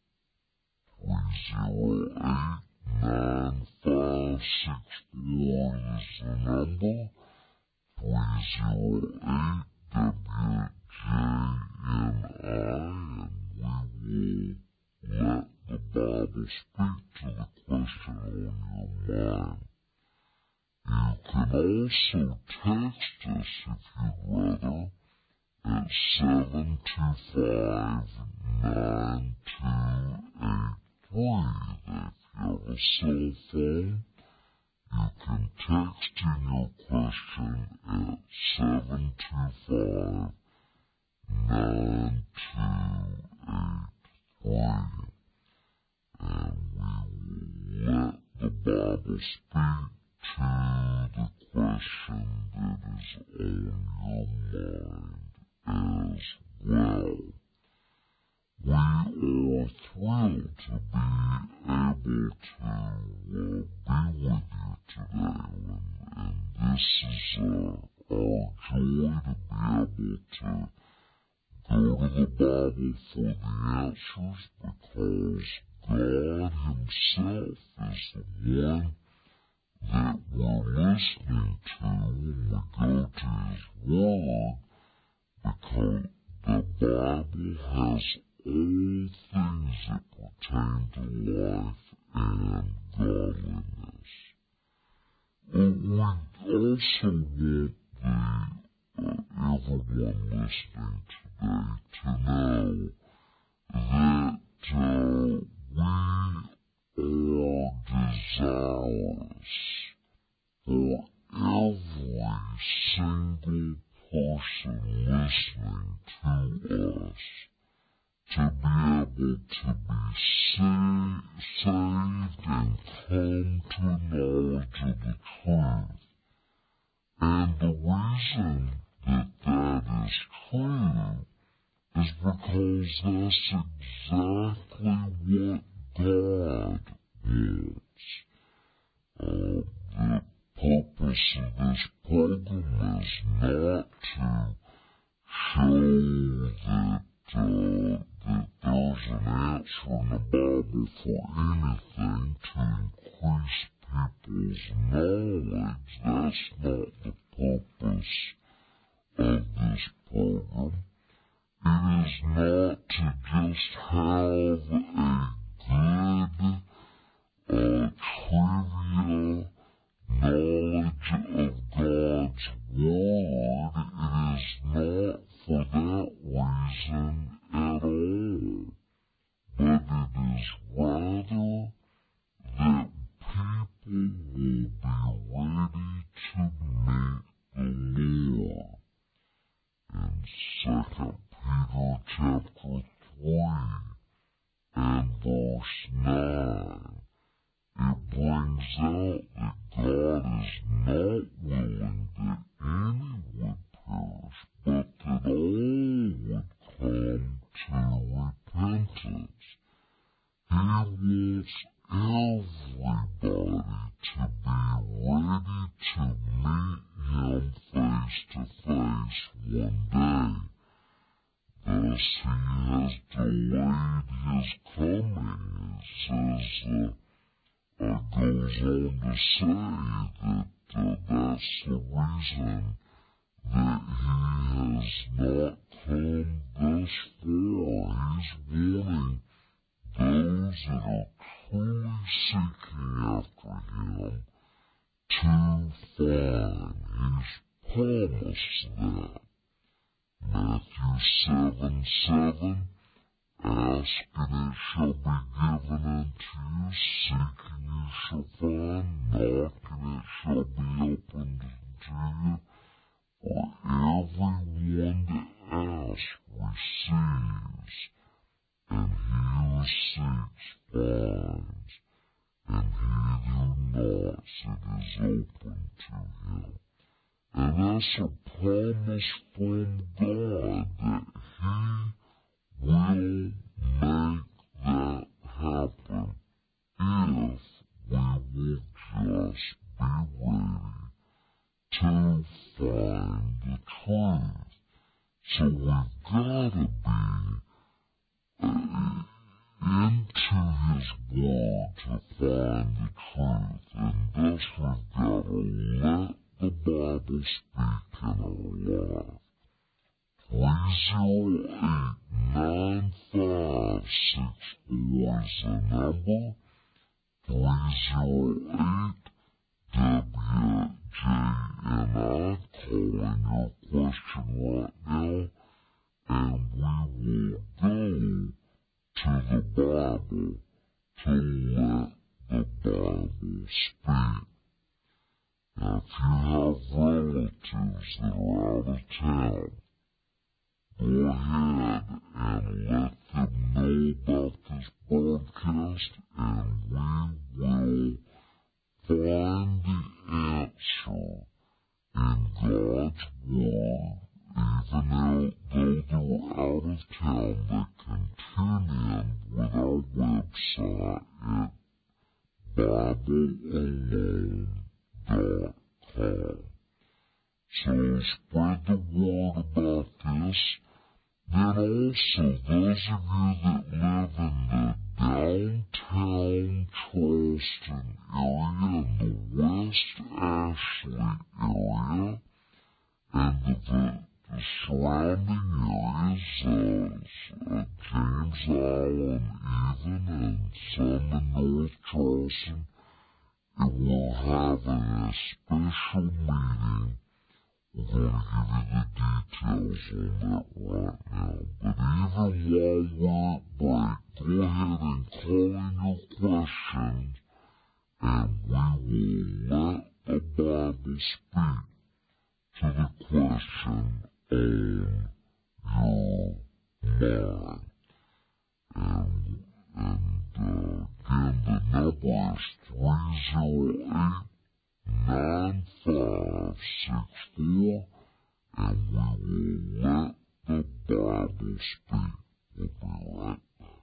three zero eight nine five six four is the number. three zero eight W J N I, and we will let the Bible speak to the question on your mind. You can also text us if you'd rather at seven two five nine two eight three. If you have a cell phone, you can text in your question at seven two five nine two eight three. And we will let the Bible speak to the question that is on your mind as well. We are thrilled to be able to uh, be with you today, and, and this is uh, our joy to be able to go to the Bible for the answers, because God Himself is the one that we're listening to when we go to His Word, because the Bible has all things that pertain to life and godliness. We also want the, uh, everyone listening today to know that uh, we are desirous for every single person listening to us to be able to be saved, saved and come to a knowledge of the truth. And the reason that that is true is because that's exactly what God wants. Uh, the purpose of this program is not to show that uh, that there's an answer in the Bible for anything to increase people's knowledge. That's not the purpose of this program. It is not to just have a good uh, trivia knowledge of God's Word. It is not for that reason at all, but it is rather that people will be ready to meet the Lord. In Second Peter chapter three and verse nine, it brings out that God is not willing that any would perish, but that all would come to repentance. He wants everybody to be ready to meet Him face to face one day. Thus He has delayed His coming. It says, uh, uh, goes on to say that uh, that's the reason that He has not come thus far. He's wanting those that are truly seeking after Him to find. He's promised that. Matthew seven seven, ask and it shall be given unto you, seek and you shall find, knock and it shall be opened unto you. For everyone that asks receives, and he who seeks finds, and he who knocks it is open to him. And that's a promise from God that He will make that happen if we will just be ready to find the truth. So we've got to be uh, into His Word to find the truth, and thus we've got to let the Bible speak in our life. three zero eight nine five six four is the number. three zero eight W J N I, calling your question right now, and we will go to the Bible to let the Bible speak. Now, if you have relatives that are out of town, go ahead and let them know about this broadcast, and we will find the answer in God's Word, even though they're out of town. They can tune in with our website at Bible Alone dot com. So spread the word about this. Then also, those of you that live in the downtown Charleston area, and the West Ashley area, and the, the, the surrounding areas, uh, uh, James Island even, and some in North Charleston, and we're having a special meeting. We're going to give you the details on that right now. But even while we're at break, go ahead and call in your questions, and we will let the Bible speak to the question on your mind. And, and uh, again, the number is three zero eight nine five six four, and we will let the Bible speak. We'll be right back.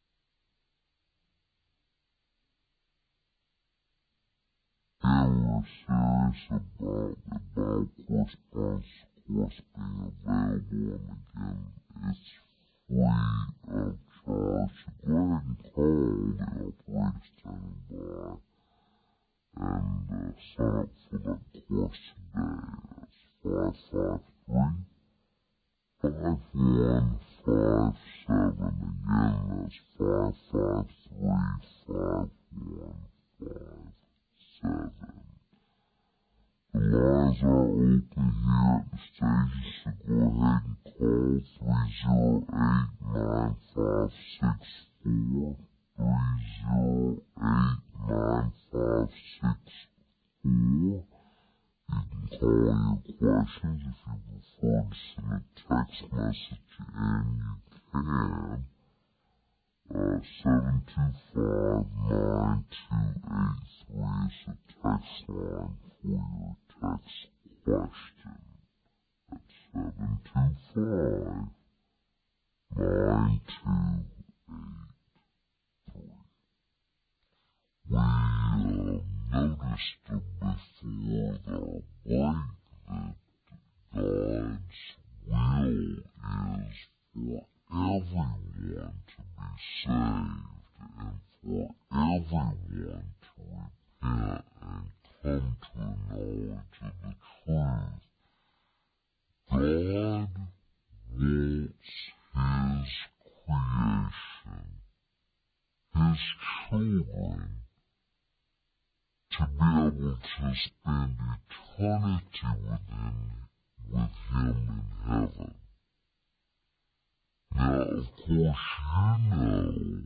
Here we're serious about the Bible correspondence course being available, and again, it's free of charge. So go ahead and call the operator standing by and uh, sign up for that course today. That's five five three, five one five seven. Again, that's five five three, five one five seven. The lines are open here at the station, so go ahead and call three zero eight, nine five six four, three zero eight, nine five six four. You can call your questions. If you prefer to send a text message in, you can. Uh, seven two five, nine two eight three is the text line for your text question. That's seven two five, nine two eight three. We uh, noticed before the break that God's will is for everyone to be saved and for everyone to repent and come to a knowledge of the truth. God wants His creation, His children, to be able to spend eternity with Him, with Him in heaven. Now, of course, you know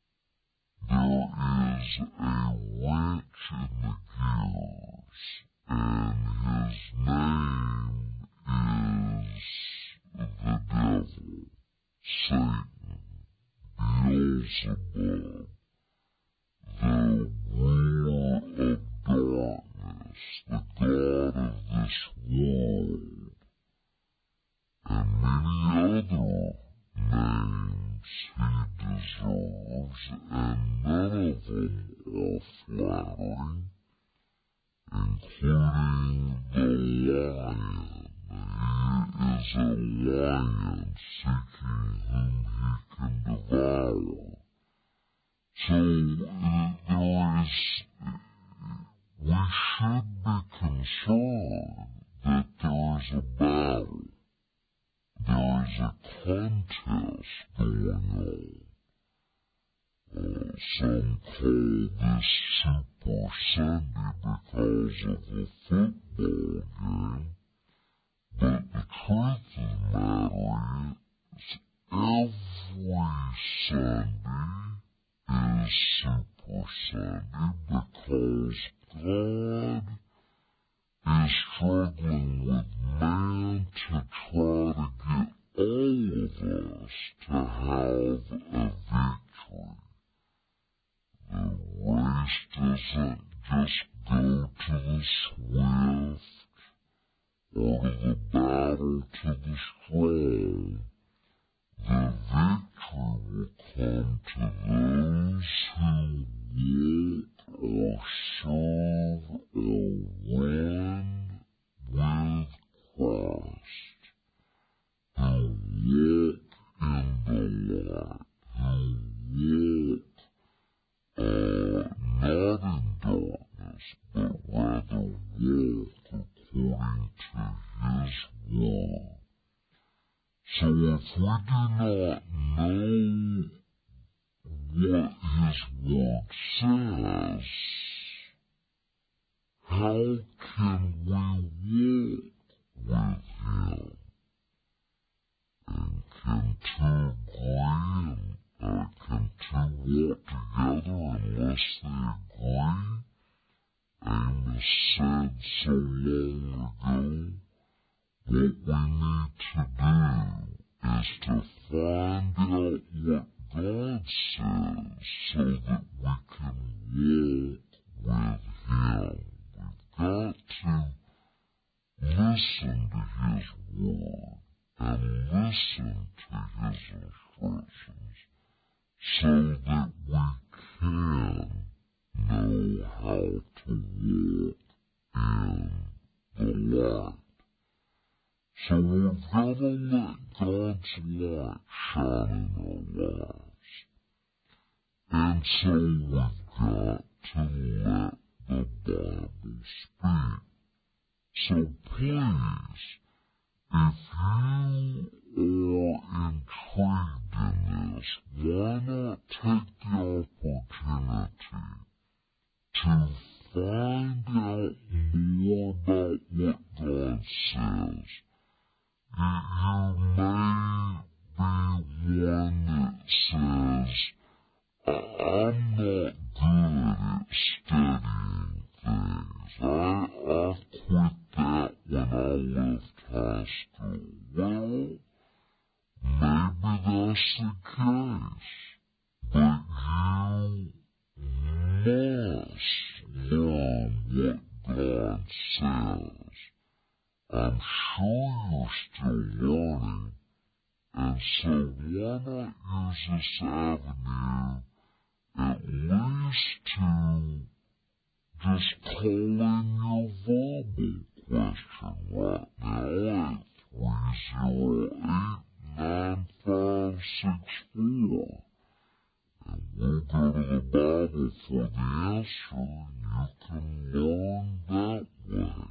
there is a wrench in the gears, and his name is the devil, Satan, Beelzebub, the ruler of darkness, the god of this world, and many other names he deserves, and none of them are flattering, including the lion. He is a lion seeking whom he can devour. So uh, there is, we should be concerned that there is a battle. There is a contest going on. Uh, some call this Super Sunday because of the football game, but the truth of the matter is every Sunday is Super Sunday because God is struggling with man to try to get all of us to have a victory. The race doesn't just go to the swift or to the battle to the strong. The victory will come to those who walk or serve or run with Christ, who walk in the light, who walk uh, not in darkness, but rather walk according to His word. So if we do not know what His word says, how can we walk with Him? And can two agree, uh, can two walk together unless they agree? Amos said so long ago, what we need to do is to find out what God says so that we can walk with Him. We've got to listen to His word and listen to His instructions so that we can know how to walk in the light. So we've got to let God God's light shine in our lives. And so we've got to let the Bible speak. So please, if you are intrigued in this, why not take the opportunity to find out more about what God says? You, you may be one that says, I'm not good at studying things. I, I quit that when I left high school. Well, maybe that's the case. But you must learn what God says. I'm sure you're still learning, and so why not use this avenue at least to just call in your verbal question right now at three zero eight, nine five six four. And we'll go to the Bible for the answer, and you can learn that way.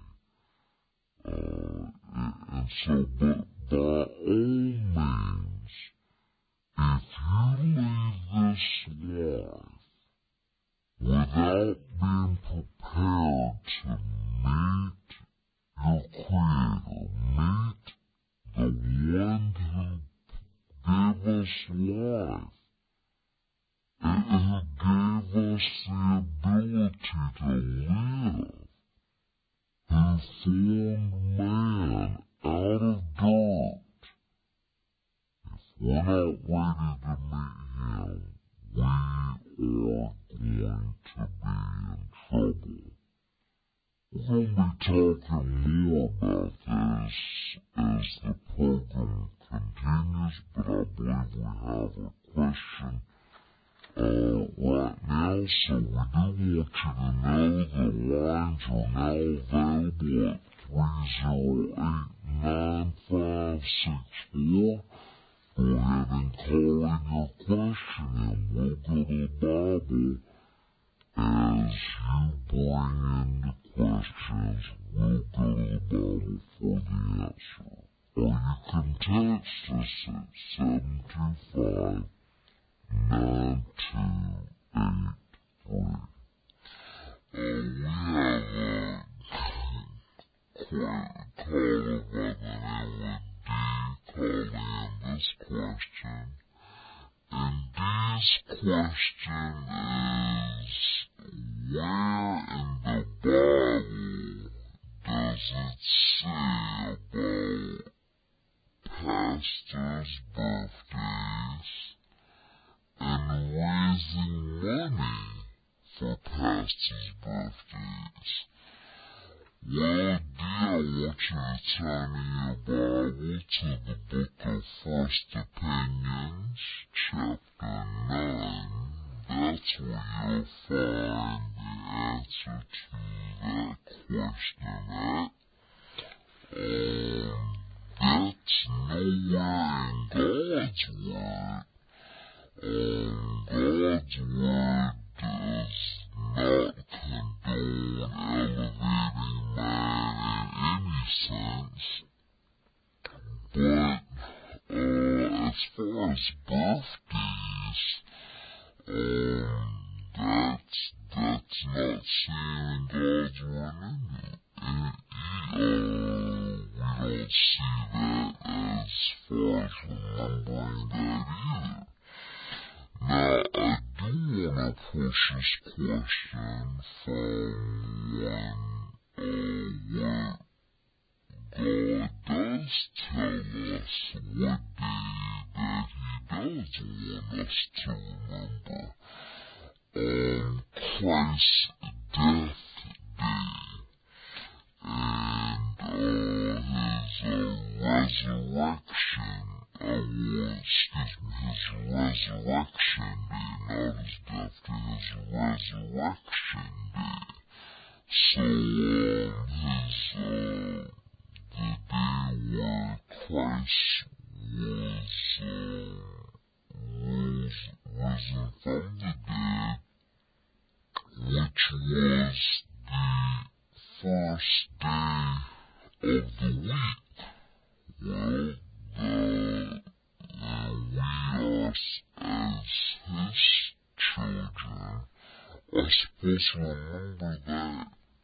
Uh, and so, but by all means, if you leave this life without being prepared to meet your Creator, meet the one who gave us life, and who gave us the ability to live, who formed man out of dirt. If we're not ready to meet him, we are going to be in trouble. We're going to be talking more about this as the program continues, but I believe we have a question uh, right now, so we do want you to know the lines are now available at three zero eight, nine five six four. Go ahead and call in your question, and we'll go to the Bible as you bring in the questions. We'll go to the Bible for the answer. Or you can text us at seven two five, nine two eight three. Uh, we have a caller by the name of D calling in this question. And D's question is, where in the Bible does it say about pastors' birthdays and raising money for pastors' birthdays? Well, D, I want you to turn in your Bible to the book of First Opinions, chapter nine. That's where you'll find the answer to that question at. Um, that's nowhere in God's Word. Um, God's Word does not condone elevating man in any sense, but uh, as far as birthdays, um, that's, that's not seen in God's Word, and, uh, we don't see that as far as remembering that either. Now, I do want to push this question from one uh, where God does tell us what day that He does want us to remember. Um, Christ's death day, and uh, His uh, resurrection. Uh, well, excuse me, his resurrection day, not his death day, his resurrection day. So, um, his, uh, the day where Christ was from the dead, which was the first day of the week. Well, the, uh, we are, as his children, are supposed to remember that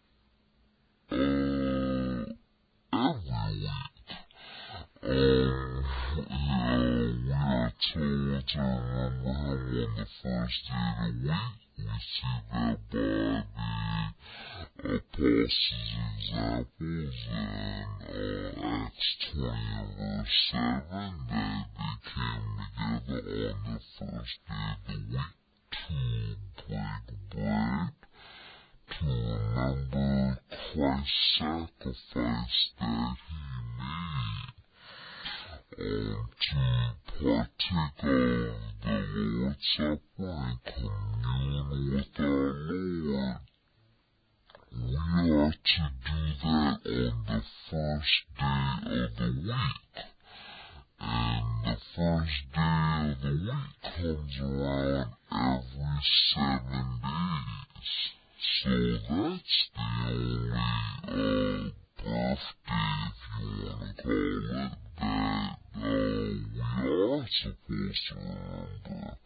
uh, every week. Um, you know, we are told to remember him on the first day of the week. We see that by the apostles' examples in uh, Acts twenty verse seven, that they came together on the first day of the week to break bread, to remember Christ's sacrifice that he made. Um, to partake of the Lord's Supper and commune with our Lord. We are to do that on the first day of the week. And the first day of the week comes around every seven days. So that's the only uh, birthday, if you want to call it, that uh, we are supposed to remember.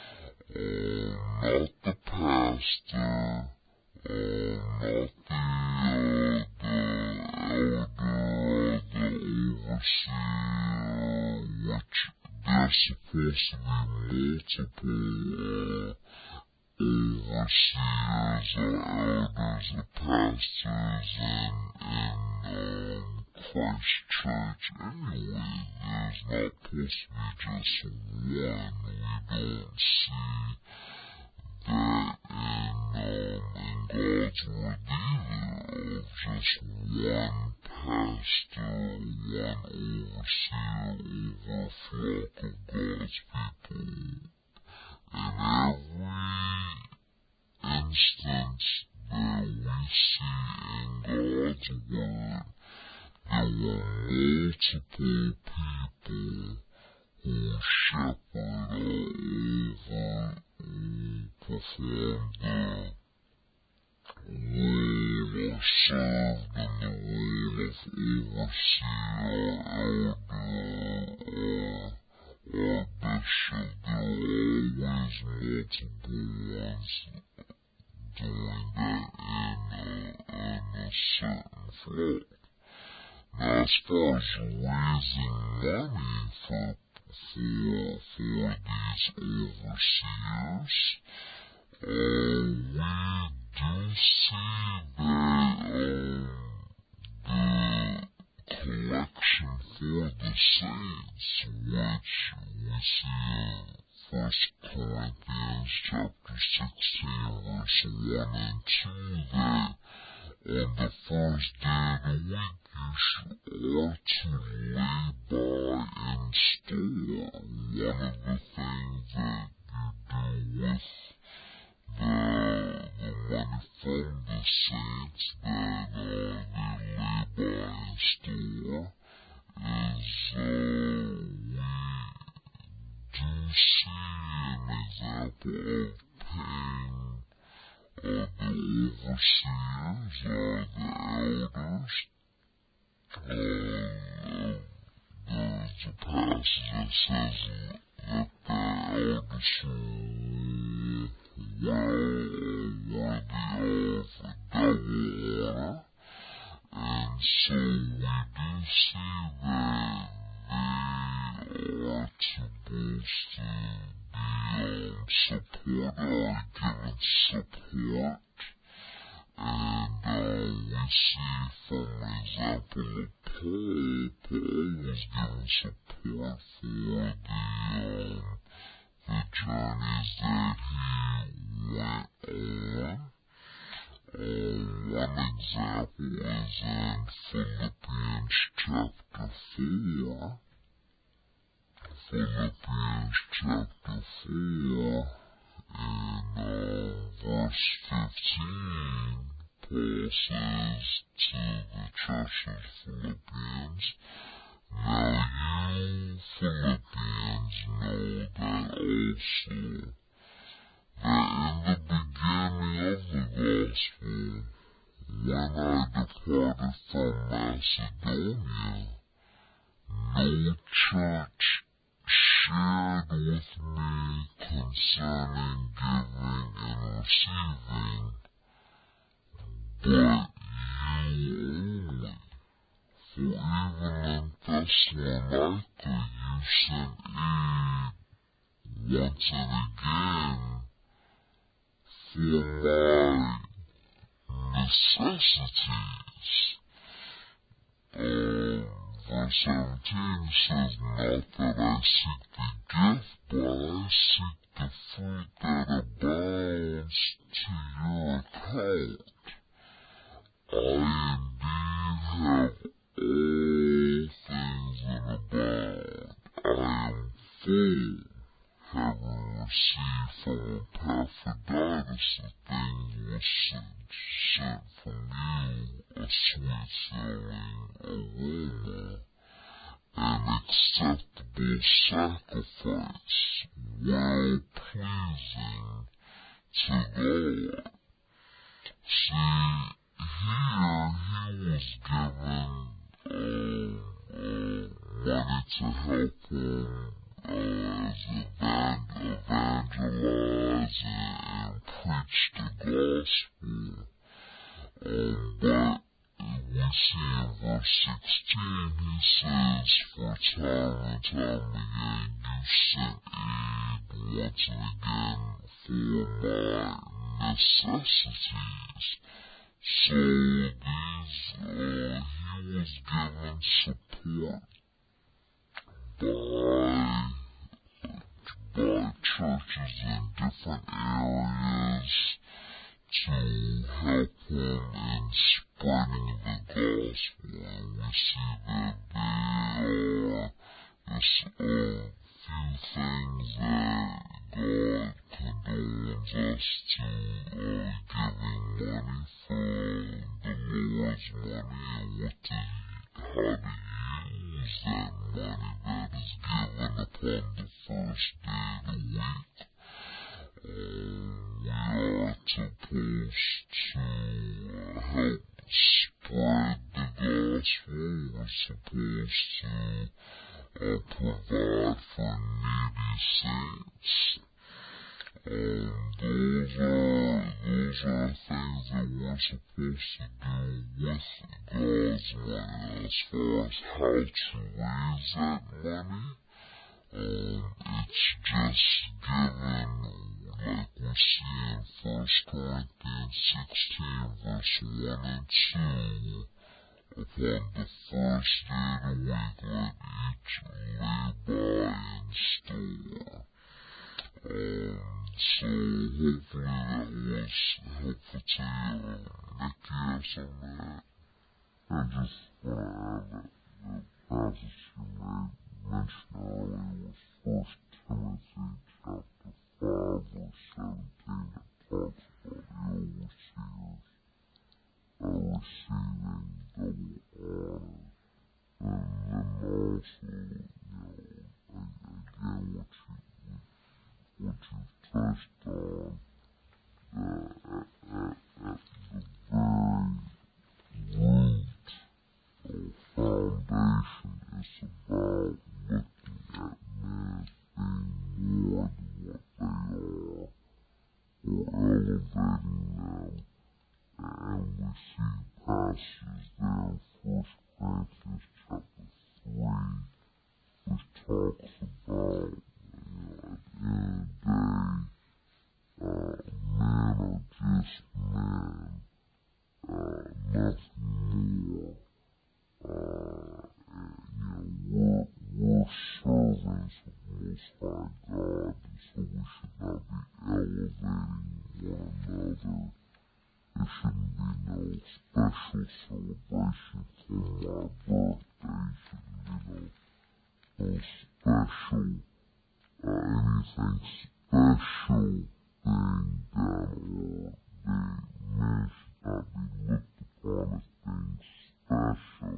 Uh, not the pastor, uh, not the, uh, the elder or the overseer, which they're supposed to be multiple uh, overseers or elders or pastors in, in um, Christ Church anyway. There's not supposed to be just one. We don't see that in, um, in God's Word either, of just one pastor, one overseer over a flock of God's people. In every instance that we see in God's Word, there were multiple people who shepherd over, who performed the role or served in the role of overseer, elder, or, or bishop. There are always multiple ones doing that in a, in a certain flock. Now, as far as raising money for, for, for these overseers, uh, we do see that um, the collection for the saints, which we see in First Corinthians chapter sixteen, verse one and two, that on the first day of the week, you should ought to lay by in store. One of the things that you do with the, the money from the saints that uh, they lay by in store is uh, we do see an example of paying Uh, the overseers or the elders. Uh, there's a passage that says that the elders were well worthy of double honor, and so we do see that they are supposed to be um, supported or given support, and uh, we see from the example of Paul, Paul was given support for the, um, the journeys that he went on. Uh, one example is in Philippians chapter four. Philippians chapter four, and uh, verse fifteen, Paul says to the church of Philippians, "Now you Philippians know that also gospel, when I departed from Macedonia, no church shared with me concerning giving and receiving, but you only. For even in Thessalonica you sent aid once and again for my necessities. Uh, verse seventeen says, not that I seek the gift, but I seek the fruit that abounds to your account. I indeed have all things in abound. I am full, having received from Epaphroditus the things which sent from you, a sweet-smelling aroma, an acceptable sacrifice, well-pleasing to God. See, here he was given uh, uh, money to help him uh, as evan- evangelize and preach the gospel. Um, but we see in verse sixteen, he says, for time and time again you sent aid once and again for my necessities. So these, uh, he was given support by, by churches in different areas to help him in spreading the gospel. And we see that there are this, uh, few things that God condones us to uh, giving money for the Lord's money, and what to, how to use that money that is given upon the first day of the week. Uh, we are supposed to help spread the gospel. We're supposed to uh, provide for needy saints. Um, those are, those are things that we're supposed to do with God's money. As far as how to raise that money, um, it's just given, like we see in First Corinthians sixteen, verse one and two, upon the first day of the week, let each lay by in store. Um, so hopefully that was helpful to you. Nick, you have something to add? I just want to add that the passage you made mention earlier was First Timothy chapter five, verse seventeen, that talks about the overseers are receiving double honor. And then also, you know, again, what you what you've touched on, uh, at, at, at the very root or foundation is about looking at men being more than what they are, or elevating them. And we see passages there in First Corinthians chapter three, which talks about, you know, at the end of the day, uh, men are just men, uh, nothing more. Uh, and, you know, we're, we're servants of the Most High God, and so we should not be elevating one another. There shouldn't be no special celebration for my birthday. Shouldn't be no, no special, uh, anything special being done, or the men should not be looked upon as being special.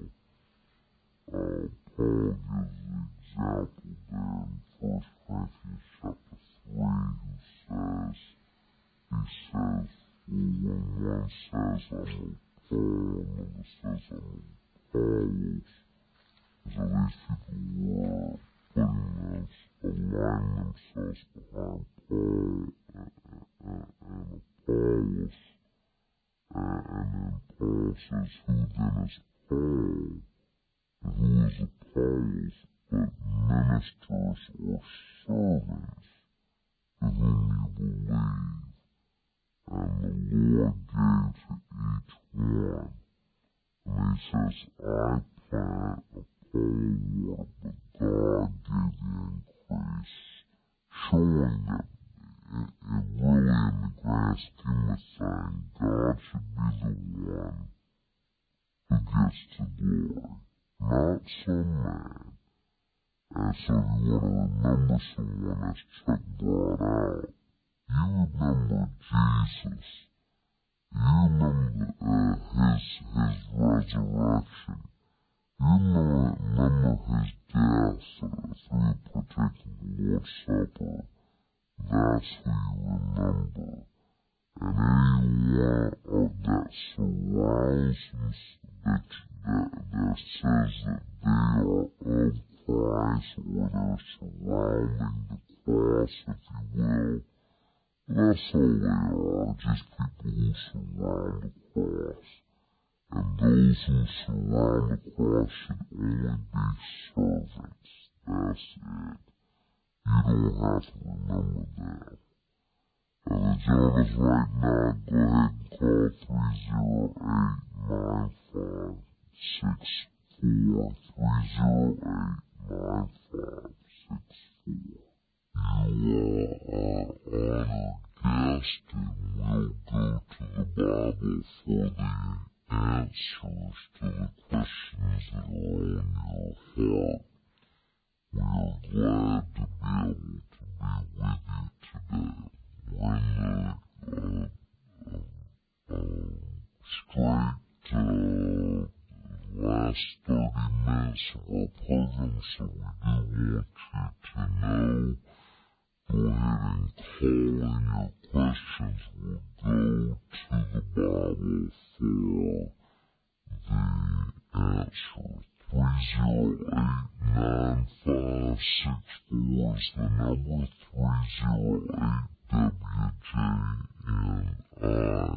Uh, Paul gives the example there in First Corinthians chapter three, who says, he says, when one says I'm a Paul, another says I'm a Apollos. So these people were putting this, aligning themselves behind Paul and, and, and Apollos. And, and then Paul says, who then is Paul? And who is Apollos but ministers or servants to whom you believe? And the Lord gave to each one. And he says, I plant, Apollo water, but God gave the increase, showing that it, it really, in the grand scheme of things, God should be the one who gets the glory, not some man. And so you want to remember someone, as Chuck brought out. You remember Jesus. You remember uh, his, his resurrection. You know, remember his death through partaking the Lord's Supper. That's who you remember. And any one of that surrounds that, that, that says that they are of Christ, or they're surrounding the cross, if you will, that's all they are, just people who surround the cross. And those who surround the cross should only be servants. That's it. You don't have to remember that. And the job is right now. Go ahead and call three oh eight, nine five six four, three oh eight, nine five six four. You are our honored guest, and we'll go to the Bible for the answers to the questions that are on your heart. We are glad to be able to be with you today. When the uh, uh, straight uh, last thirty minutes of our program, so we do want you to know. Go ahead and call in your questions. We'll go to the Bible for the answer. three oh eight, nine five six four is the number. three oh eight W J N I.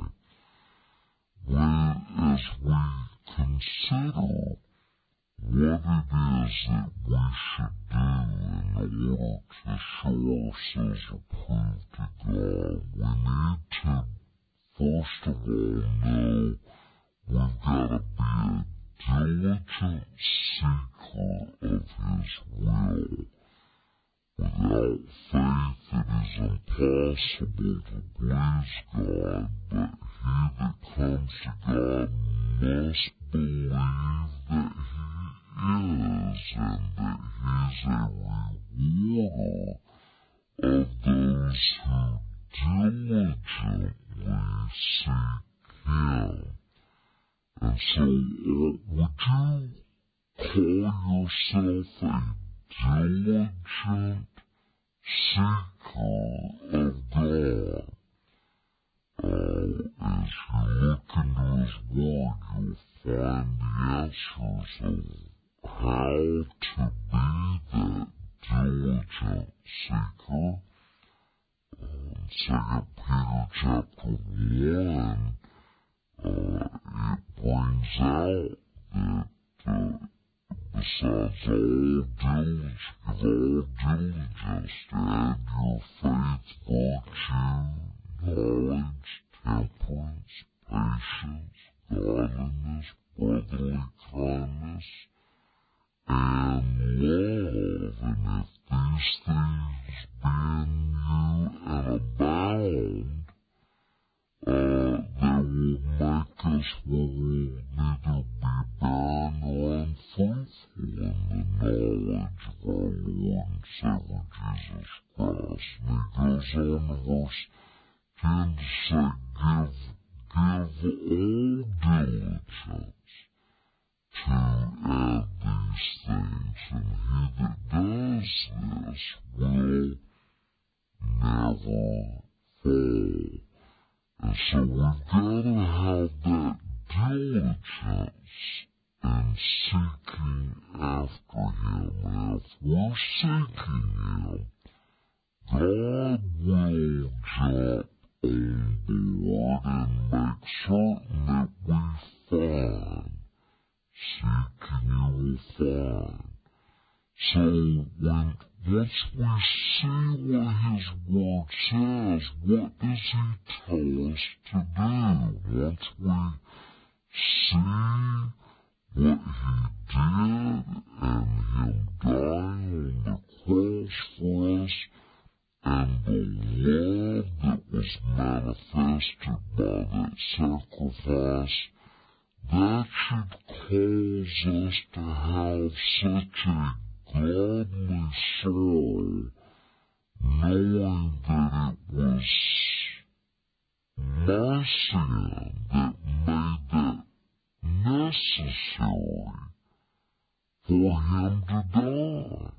Well, as we consider what it is that we should do in order to show ourselves approved to God, we need to, first of all, know we've got to be a diligent seeker of His will. Without faith it is impossible to please God, but he that comes to God must believe that He is, and that He's a rewarder of those who diligently seek Him. And so, uh, would you call yourself a diligent seeker of God? Uh, as you look into His Word, you'll find the answers of how to be that diligent seeker. Uh, in Second Peter chapter one, uh, it brings out that uh, besides all diligence, give all diligence to add your faith, virtue, knowledge, temperance, patience, godliness, brotherly kindness, and love. And if these things be in you and abound, uh, they will make us what will neither be barren nor unfruitful in the knowledge of our Lord and Savior Jesus Christ. And he goes on to verse ten to say, give, give all diligence to add these things, and he that does this will never fall. And so we've got to have that diligence in seeking after Him. And if we're seeking Him, God will jump on board and make certain that we find. Seeking you will find. So when once we see what His Word says, what does He tell us to do? Once we see what He did and Him dying on the cross for us and the love that was manifested by that sacrifice, that should cause us to have such a godly sorrow, knowing that it was my sin that made that necessary for Him to die.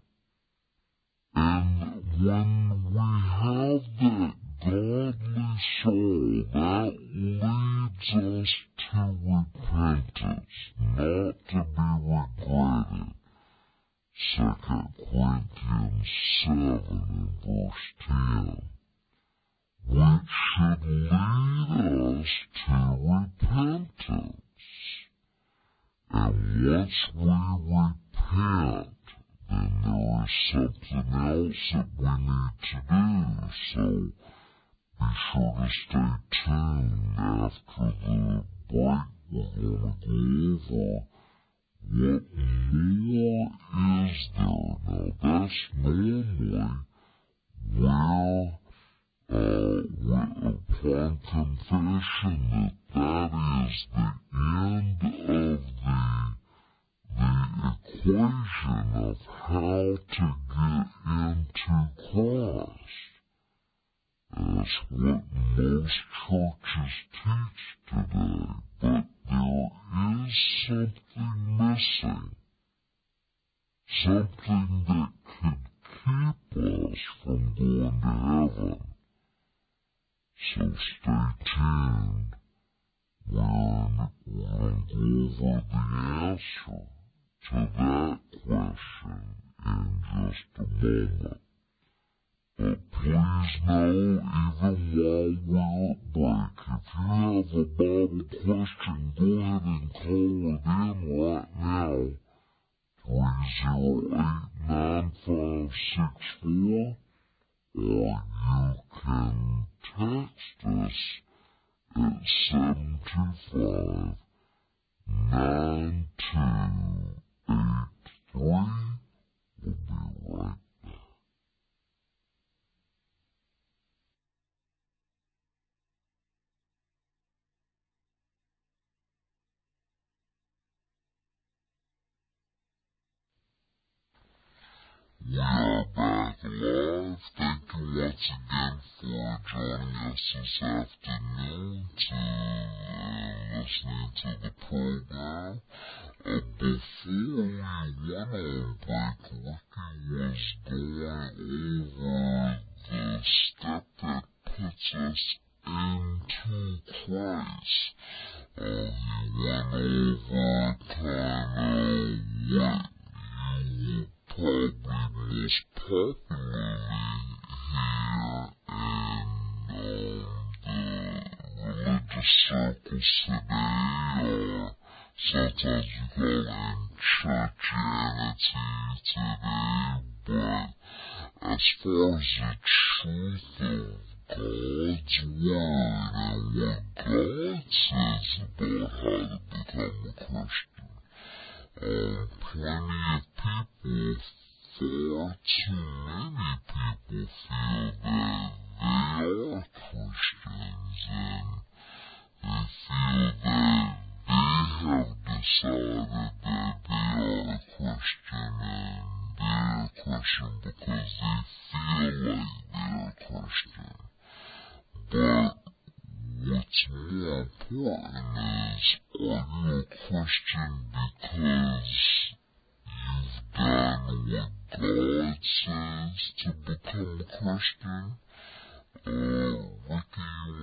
And when we have that godly sorrow, that leads us to repentance, not to be regretted. Second Corinthians seven and verse ten, which should lead us to repentance. And once we repent, then there is something else that we need to do. So be sure to stay tuned. After the break, we're going to go over what more is there. Now, that's normally where, uh, upon confession, that that is the end of the the equation of how to get into Christ. That's what most churches teach today, but there is something missing, something that could keep us from going to heaven. So stay tuned. We're going to go over the answer to that question in just a moment. But please know, even while we're at break, if you have a Bible question, go ahead and call it in right now. three oh eight, nine five six four, or you can text us at seven two five, nine two eight three. We'll be right back. We are back live. Thank you once again for joining us this afternoon to uh, listening to the program. Uh, before we went on break, Ricky was going over the step that puts us into Christ. Uh, he went over kind of what you will probably most popularly hear in um, the religious circles today, or sometimes we call it churchianity today, but as far as the truth of God's Word and what God says about how to become a Christian, um, plenty of people, far too many people feel that they are Christians, and they feel that they have decided that they are a Christian, and they're a Christian because they feel like they're a Christian. But what's more important is, are you a Christian because you've done what God says to become a Christian? Uh, Ricky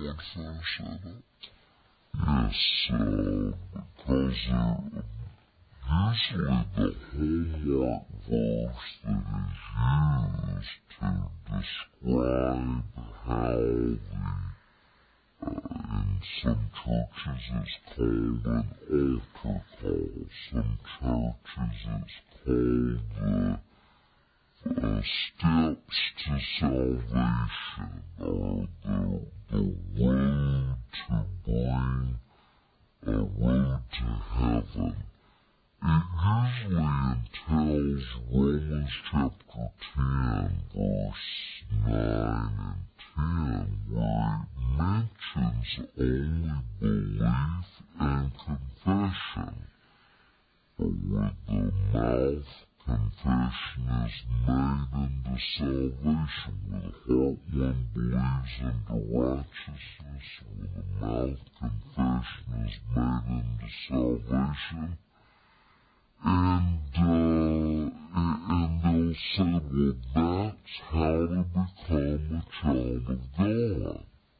want to finish that up? Yes, uh, because uh, usually the hallmark verse that is used to describe how the, uh, in some churches it's called an altar call, some churches it's called the uh, steps to salvation, or the, the road to bring a road to heaven. It usually entails Romans chapter ten, verse nine and ten, where it mentions only belief and confession. For with the mouth confession is made unto salvation. With the heart one believes unto righteousness. With the mouth confession is made unto salvation. And, uh, and they'll say, well, that's how to become a child of God.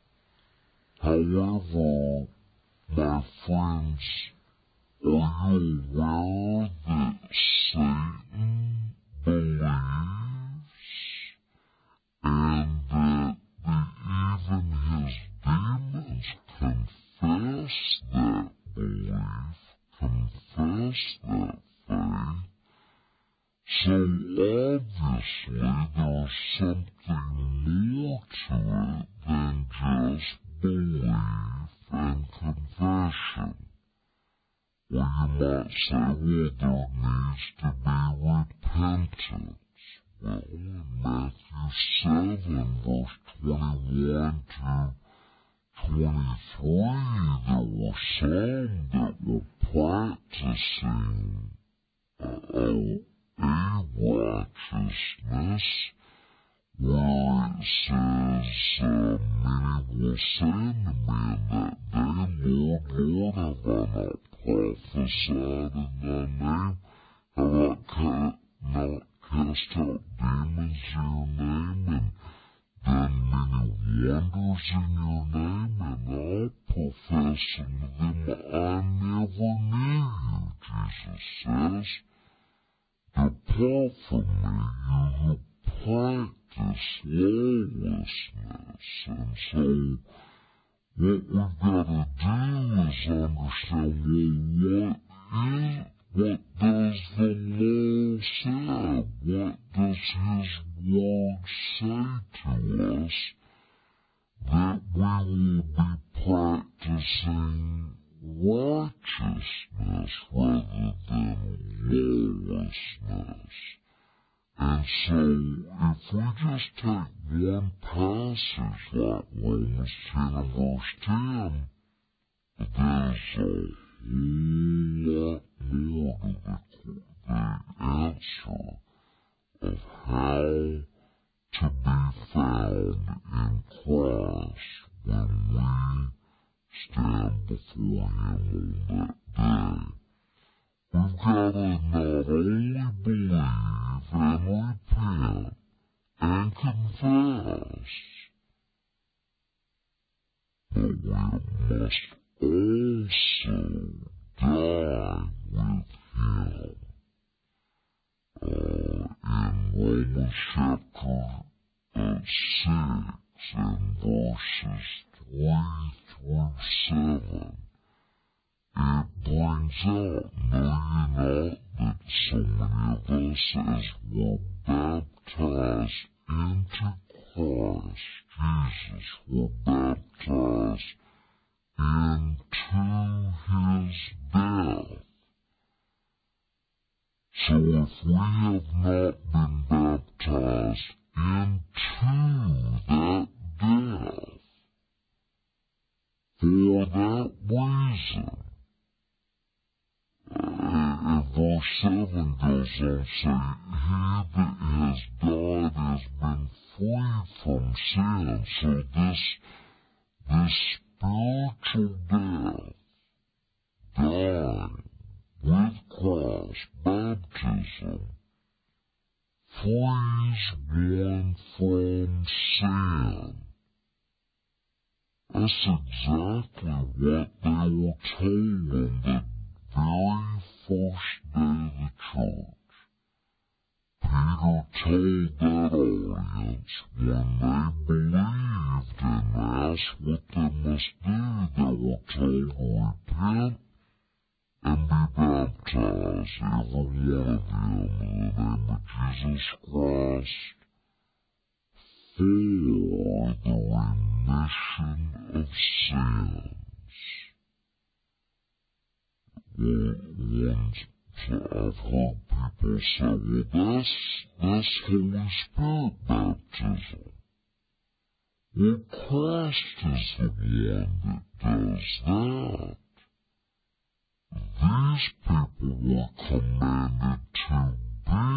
However, my friends, are you aware that Satan believes and that the, even his demons confess that belief, confess that faith? So obviously there's something more to it than just belief and confession. Well, you might say, well, there needs to be repentance. Well, in Matthew seven, verse twenty-one to twenty-three, there were some that were practicing uh, a righteousness, where it says, uh, many will say unto me in that day, Lord, Lord, have I not prophesied in thy name? Have I ca- not cast out demons in your name, and done many wonders in your name? And I'll profess unto them, I never knew you, Jesus says. Depart from me, you who practice lawlessness. And so, what we've got to do is understand, well, what is, what does the law say? What does his word say to us that we will be practicing righteousness rather than lawlessness? And so, if we just take one passage like Romans ten and verse ten, there's a whole lot more to the, the answer of how to be found in Christ when we stand before Him on that day. We've got to not only believe and repent and confess, but we must also die with Him. Uh, in Romans chapter uh, six and verses three through seven, it brings out, know ye not that so many of us as were baptized into Christ Jesus were baptized into His death? So if we have not been baptized into that death, for that reason, Uh, verse seven goes on saying, he that has died has been free from sin. So this, this spiritual death, dying with Christ, baptism, frees one from sin. And that's exactly what they were told on the very first day of the church. Peter told that audience when they believed and asked what they must do, they were told to repent and be baptized, every one of them, in the name of Jesus Christ, for the remission of sins. Well, once, so I've heard people say, well, that's, that's Holy Spirit baptism. Well, Christ is the one that does that. These people were commanded to be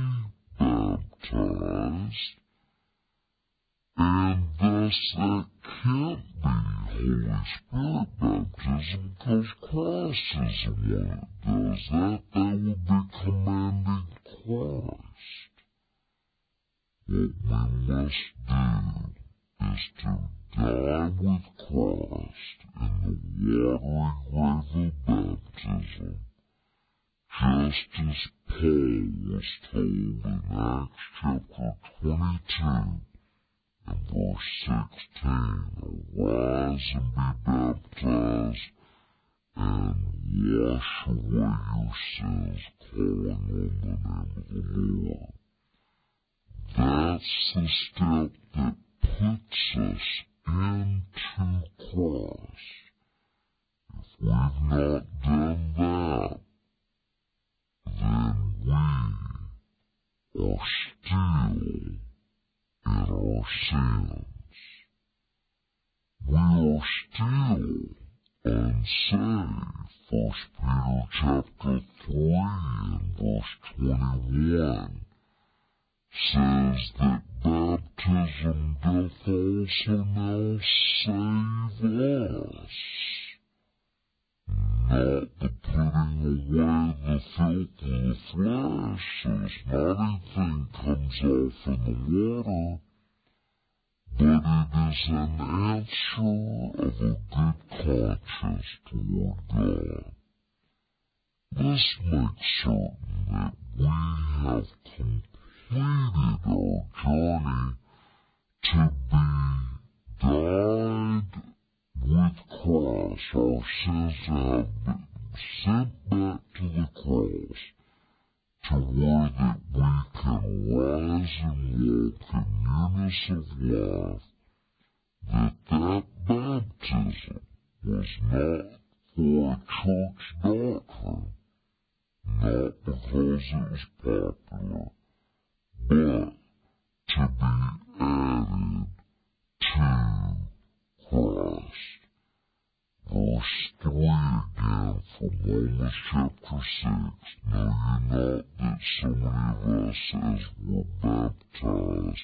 baptized, and thus that can't be Holy Spirit baptism because Christ is the one that does that. They would be commanding Christ. What we must do is to die with Christ in the watery grave of baptism, just as Paul was told in Acts chapter twenty-two and verse sixteen, arise and be baptized and wash away your sins, calling on the name of the Lord. That's the step that puts us into Christ. If we've not done that, then we are still in our sins. We are still unsaved. First Peter chapter three and verse twenty-one says that baptism doth also now save us. Not the putting away the filth of the flesh, so that not anything comes off in the water, but it is an answer of a good conscience toward God. This makes certain that we have completed our journey to be died with Christ. Our sins have been sent back to the cross, to where that we can rise and walk in newness of life, that that baptism was not for a church doctrine, not because it was popular, but to be added to Christ. Verse three again from Romans chapter six. Know ye not that so many of us as were baptized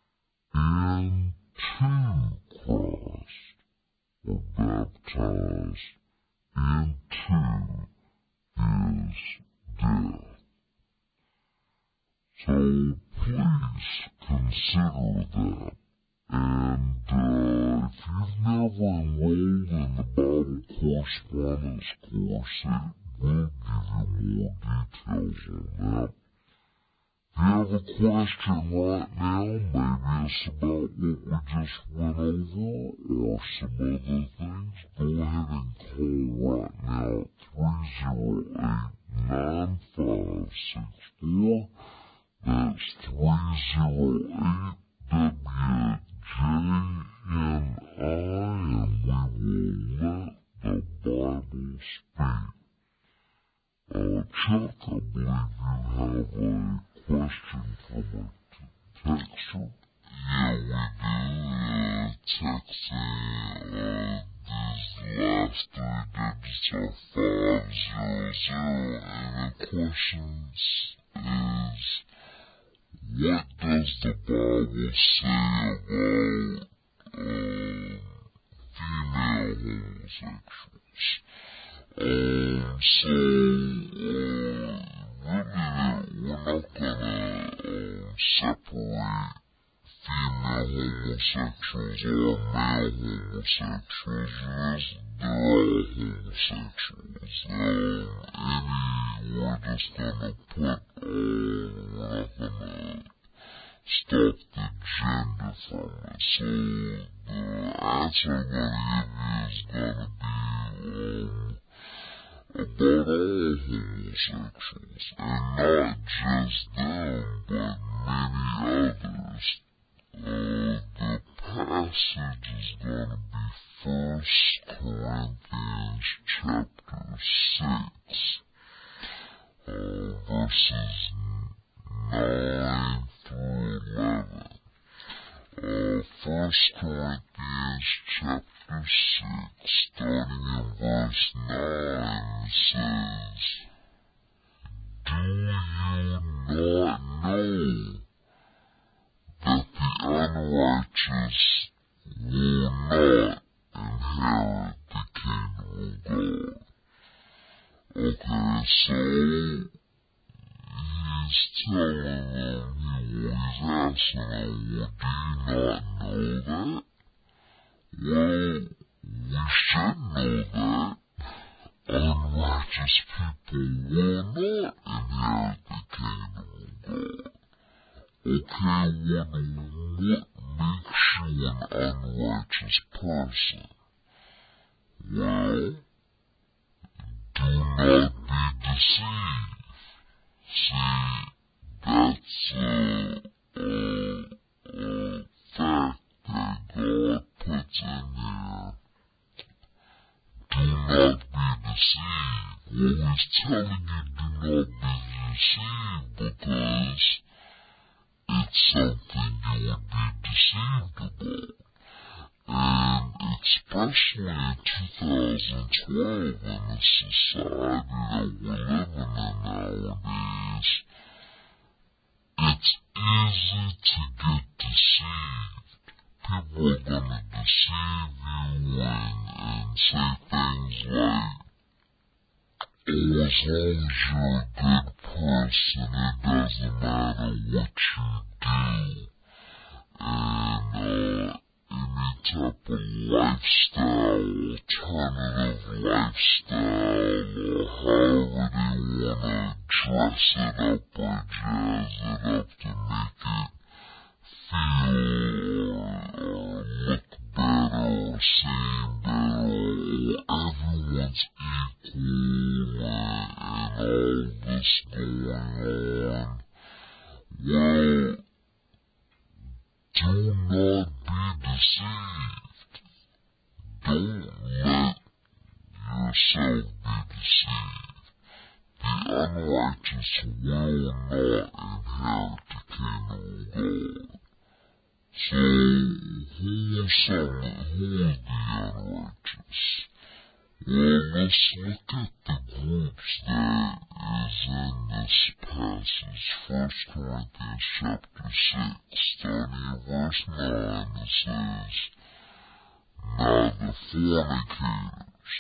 into Christ were baptized into his death? So please consider that. And uh, if you've never enrolled in the Bible Correspondence course, it will give you more details on that. If you have a question right now, maybe it's about what we just went over or some other things, go ahead and call right now at three oh eight, nine five six four. That's three oh eight W J N I, and we will let the Bible speak. Uh, Chuck, I believe you have a question from a texter.
Yeah, we do. Uh, texting, uh, these last three digits are five zero zero, and the question is, what does the Bible say about uh, female homosexuals? Um, so, uh, really, we're not gonna um, separate female homosexuals or male homosexuals. They're all homosexuals. Any, we're just gonna put all, we're not gonna stop the gender from it. So the answer I'm gonna give you is gonna be, um, about all homosexuals, and not just them, but many others. Uh, the passage is going to be First Corinthians chapter six, uh, verses nine through eleven. Uh, First Corinthians chapter six, starting in verse nine, says, "Do you not know that the unrighteous will not inherit the kingdom of God?" Okay, so he's telling them, he, he's asking them, well, do you not know that? Well, we should know that unrighteous people will not inherit the kingdom of God. Okay, what, what makes you an unrighteous person? Well, do not be deceived. See, that's a, a, a fact that God puts in there. Do not be deceived. Well, he's telling you do not be deceived because it's something you would be deceived about. And especially in two thousand twelve, in a society that we're living in nowadays, it's easy to get deceived. People are gonna deceive you and, and say things like, oh, as long as you're a good person, it doesn't matter what you do. And, uh, any type of lifestyle, alternative lifestyle, or however they wanna dress it up or jazz it up to make it feel or, or look better or seem better, or everyone's equal and, and all this going on. Well, do not be deceived. Don't let yourself be deceived. The unrighteous will not inherit the kingdom of God. So, who is some, who is the unrighteous? Well, let's look at the groups that is in this passage. First Corinthians chapter six, starting in verse nine, it says, neither fornicators,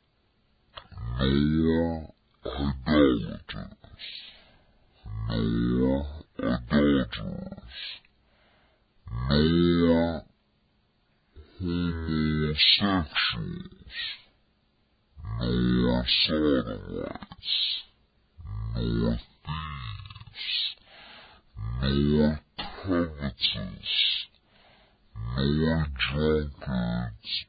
nor idolaters, nor adulterers, nor homosexuals, nor sodomites, nor thieves, nor covetous, nor drunkards,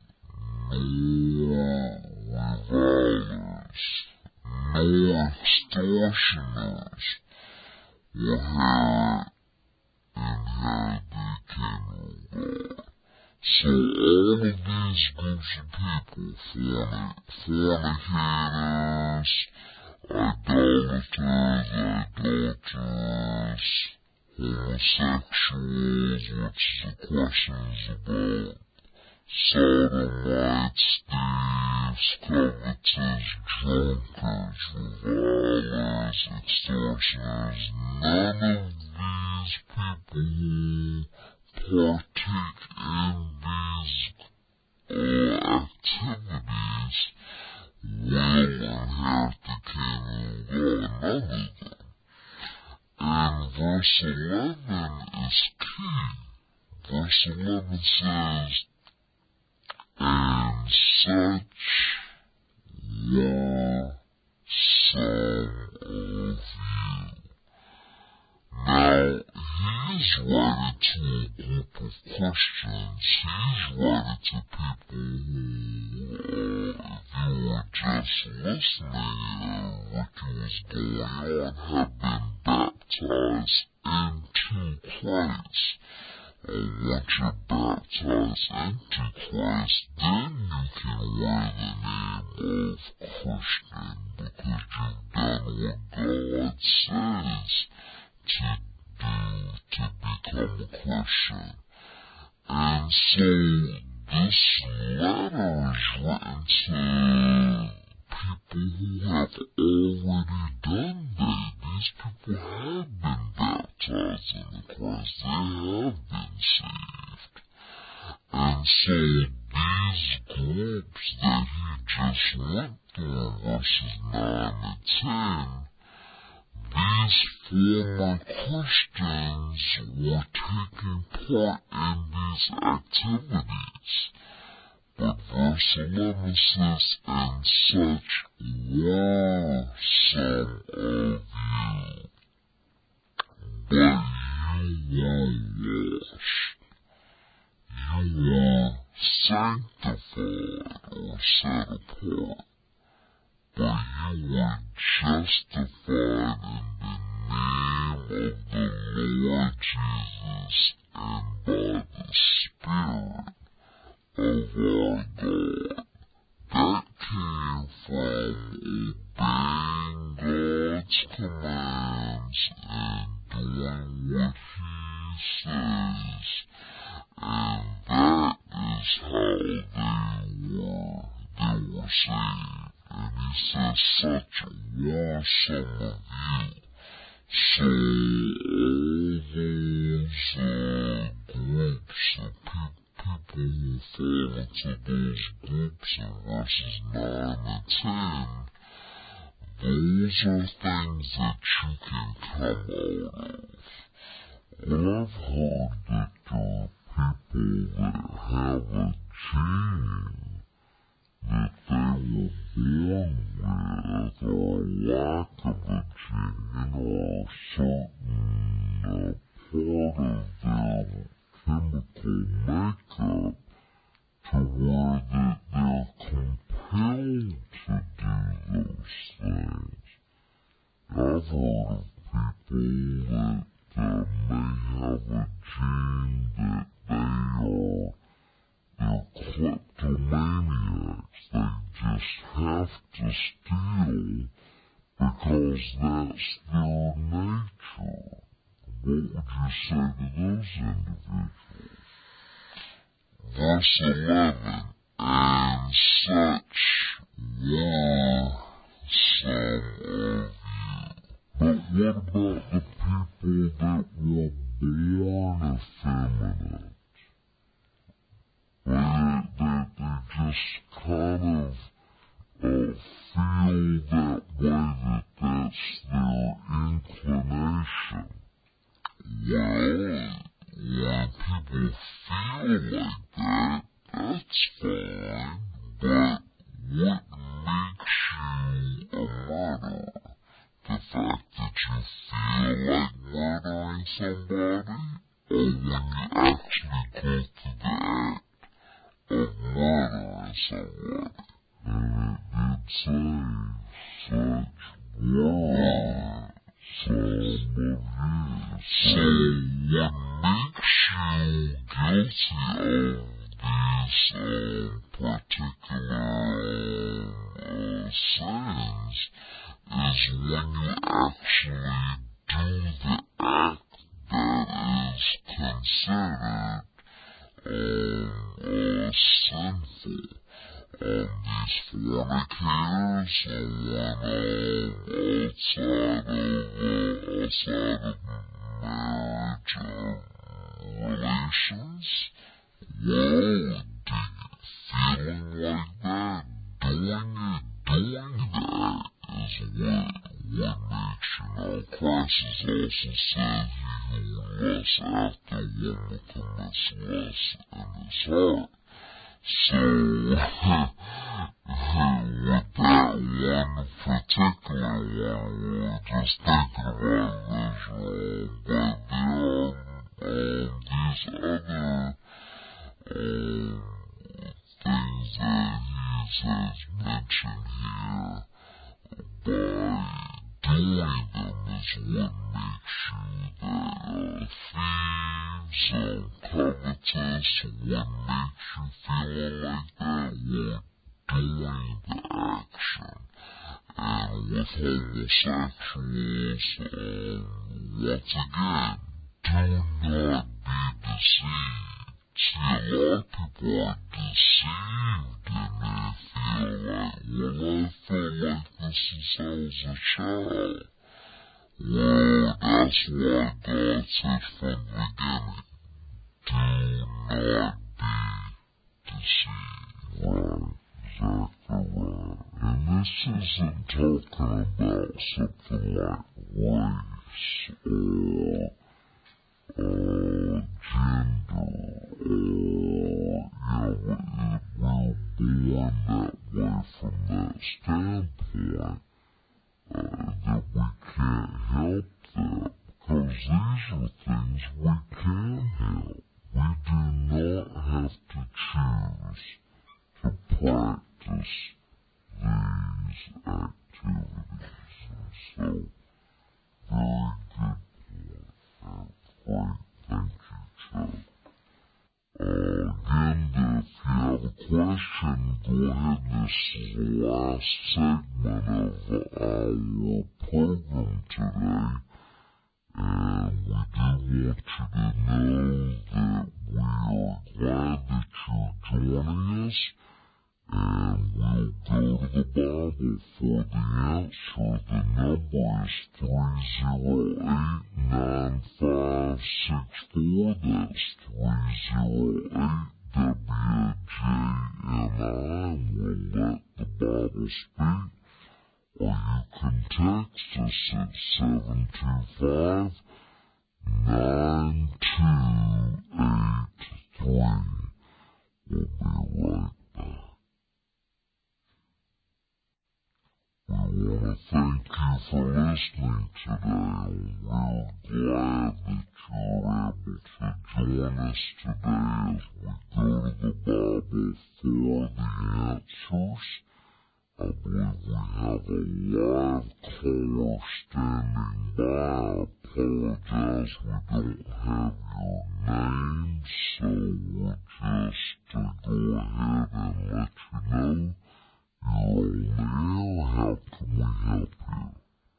nor revilers, nor extortioners will inherit the kingdom of God. So all of these groups of people, fornic- fornicators, idolaters, adulterers, homosexuals, which the question is about, sodomites, thieves, covetous, drunkards, revilers, extortioners, none of these people who partake in these uh, activities will inherit the kingdom of God. None of them. And verse eleven is key verse eleven says, and such were some of you. Now, he is writing to a group of Christians. He's writing to people who, uh, if you were just listening to what was going on, have been baptized into Christ. Or once you're baptized into Christ, then you can wear the name of Christian because you've done what God says to do to become a Christian. And so this letter is written to people who have already done that. These people have been baptized into Christ. They have been saved. And so these groups that he just went through in verses nine and ten, these former Christians were taking part in these activities. But verse eleven says, and such were some of you, but you were washed, you were sanctified or set apart, but you were justified in the name of the Lord Jesus and by the Spirit of our God. That came from obeying God's commands and doing what he says, and that is how they were, they were saved. And he says, such were some of you. So all those uh, groups of people, people who fall into those groups in verses nine and ten, those are things that you can come out of. Well, I've heard that there are people that have a gene that they were born with, or a lack of a gene, or a certain uh, part of their chemical makeup to where that they're compelled to do those things. I've heard of people that uh, may have a gene that they are they're kleptomaniacs. They just have to steal because that's their nature. What would you say to those individuals? Verse eleven, and such were some of you. But what about the people that were born effeminate? That they, they just kind of uh, feel that way, that that's their inclination. Well, when people feel like that, that's fine, but what makes you a murderer? The fact that you feel like murdering somebody, or when you actually go through the act of murdering somebody? And it did say, such were some of you. So what makes you guilty of these uh, particular uh, sins is when you actually do the act that is considered um, uh, sinful. Um, these fornicators, uh, when uh, outside of, uh, outside of marriage uh, relations, well, feeling like that, doing it, doing that is what, what makes you know. Christ has also said he lust after a woman commits lust in his heart. So, with that one particular one, we were just thinking about this wrong, but there are um, these other um, things that he has mentioned here. By doing them is what makes you that uh, thieves, um, covetous, what makes you feel like that, well, doing the action. And with homosexuals, um, once again, do not be deceived. See, a lot of people are deceived and they feel like, well, I feel like this is how I was a child. Well, that's why God said from the beginning, do not be deceived. Right, exactly right. And this isn't talking about something like race or Uh, gender, or, you know, we're born that way from that standpoint, uh, that we can't help that, because these are things we can help. We do not have to choose to practice these activities, and so, very good point. Great, thank you, Chuck. Uh, again, if you have a question, go ahead. This is the last segment of our program today, and we do want you to know that we are glad that you're joining us, and we'll go to the Bible for the answer. The number is three zero eight, nine five six four. That's three zero eight, W J N I, and we'll let the Bible speak. Or you can text us at seven two five, nine two eight three. We'll be right back. We want to thank you for listening today. We're glad that you're able to join us today as we go to the Bible for the answers. I believe we have a live caller standing by. I apologize we don't have your name, so we'll just uh, go ahead and let you know. You're on the air. How can we help you?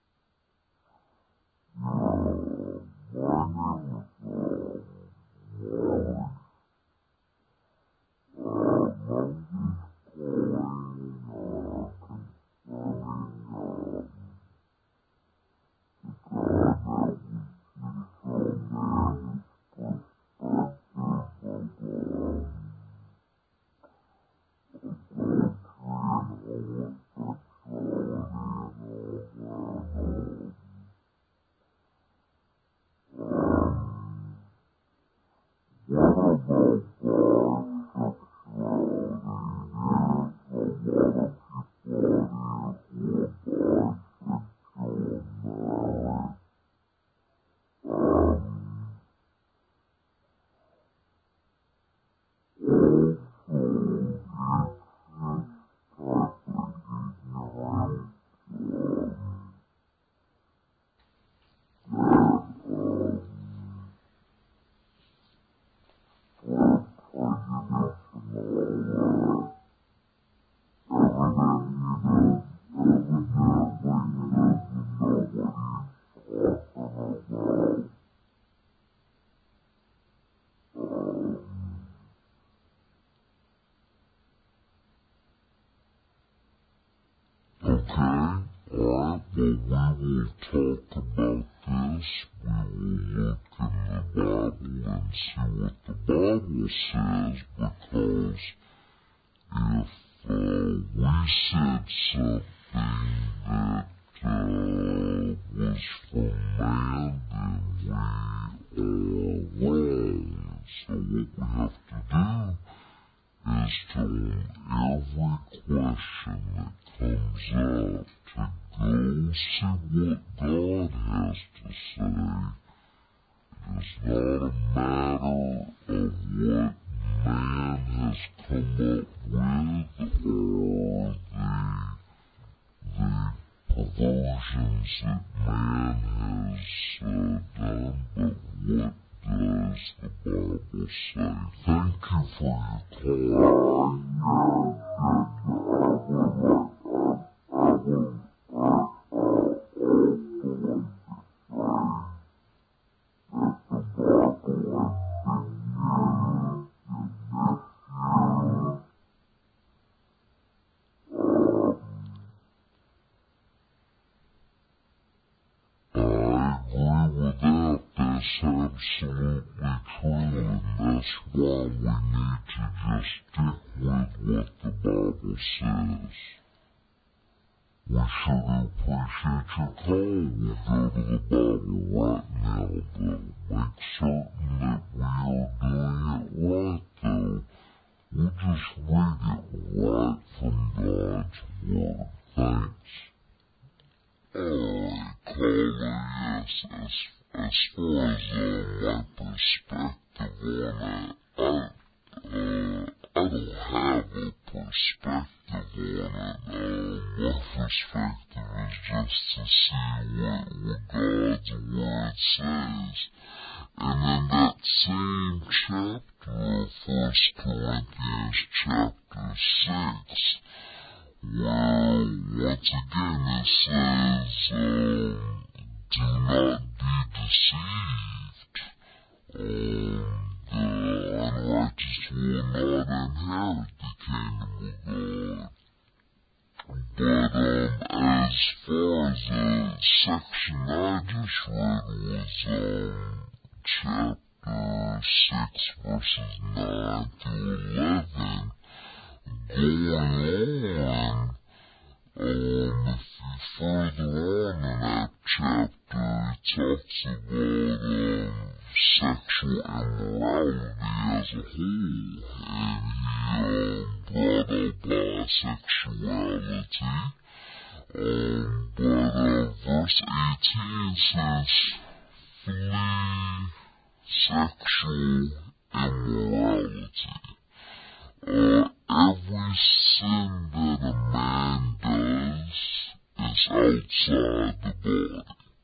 Uh, my name is, uh, Wally. Uh, I'm just calling, uh, concerning, uh, the God that we see from man's perspective of, uh, question that comes up to go see what God has to say. It is not a matter of what man has come up with or the, the perversions that man has uh, done, but what does the Bible say? Thank you for your absolutely true, and that's why we need to just stick with what the Bible says. We should appreciate your call. We'll go to the Bible right now, though. Make certain that we are doing it right, though. We'll just read it right from God's Word. Thanks. Alright, caller, yes, as As far as uh, my perspective on it, I, uh, I don't have a perspective on it. Uh, my perspective is just to see what, what God's Word says. And in that same chapter of First Corinthians chapter six, where once again it says, um, do not be deceived. Um, the unrighteous will not inherit the kingdom of God. But um, as far as the section I just read was um, chapter six, verses nine through eleven, going on, Um, if you further on in that chapter, it talks about um, sexual immorality as a whole, and he um, brought up bisexuality. Um, but uh, verse eighteen says, flee sexual immorality. Uh, every sin that a man does is outside the body,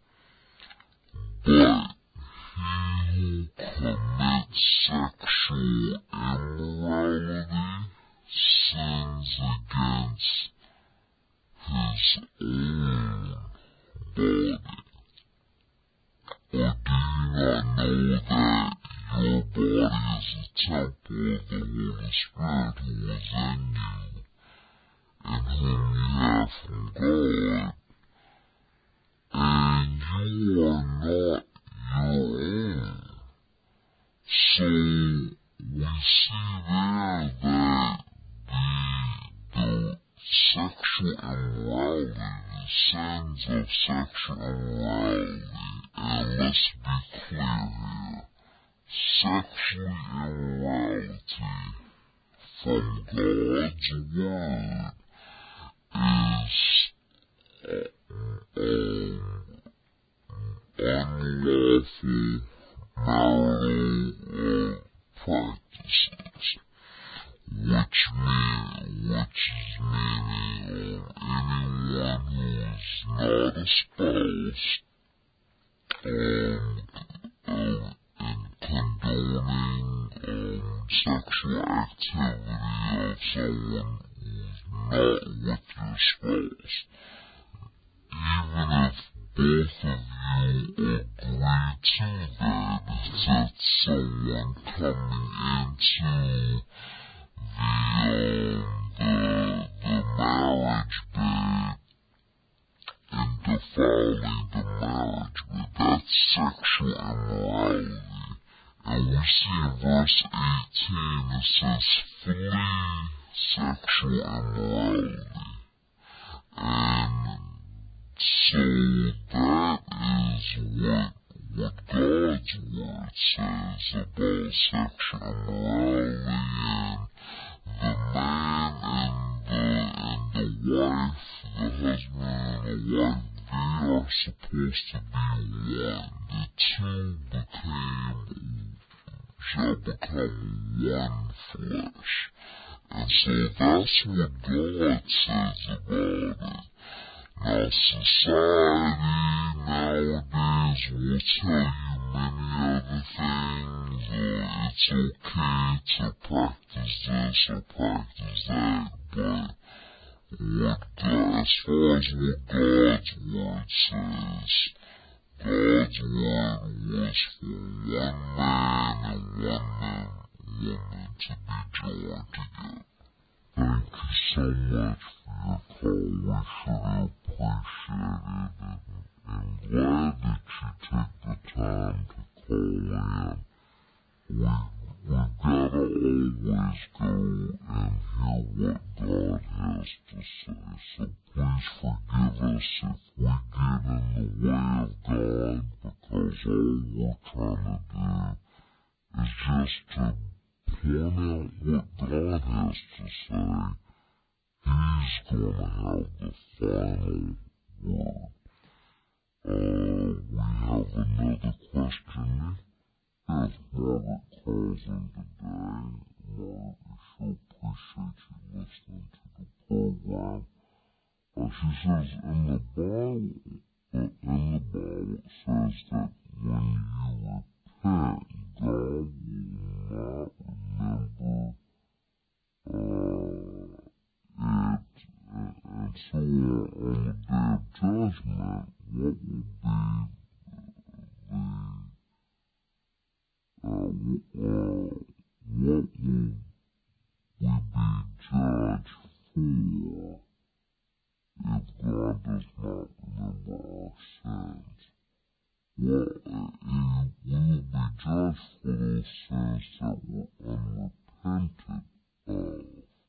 but he who commits sexual immorality sins against his own body. Or do you not know that your body is a temple of the Holy Spirit who is in you, and whom you have from God, and you are not your own? So we see there that the, the sexual immorality, the sins of sexual immorality, and let's be clear here, sexual immorality from God's Word is uh, um, unlawful marital uh, practices, which mean, which is meaning um, anyone who is not a spouse, um, um, and condoning um, sexual activity of someone who's not with your spouse. Even if both of you agree to that, if it's someone coming into the, um, the, the marriage bed and defiling the marriage bed, that's sexual immorality. And we see in verse eighteen, it says, flee sexual immorality. And so that is what, what God's Word says about sexual immorality, and the man and the, and wife, the husband and the wife, they are supposed to be one. The two became, shall become one flesh. And so that's what God says about it. Now, society nowadays will tell you many other things. Uh, it's okay to practice this or practice that, but what God, as far as what God's Word says, God's Word was for one man and one woman to be joined together. Thank you so much for your call. We sure appreciate it, and I'm glad that you take the time to call in. We, we gotta always go and hear what God has to say, so please forgive us if we get in the way of God, because all we're trying to do is just to point out what God has to say. He's gonna have the final word. Uh, we have another question. If Margaret calls in today, Margaret, we sure appreciate you listening to the program. Uh, she says in the Bible, uh, in the Bible it says that when you repent, God will not remember uh, it, uh, and so on, on the day of judgment, what will be the Uh, uh, what will we be judged for if God does not remember our sins? Well, uh, we will be judged for those sins that were unrepented of.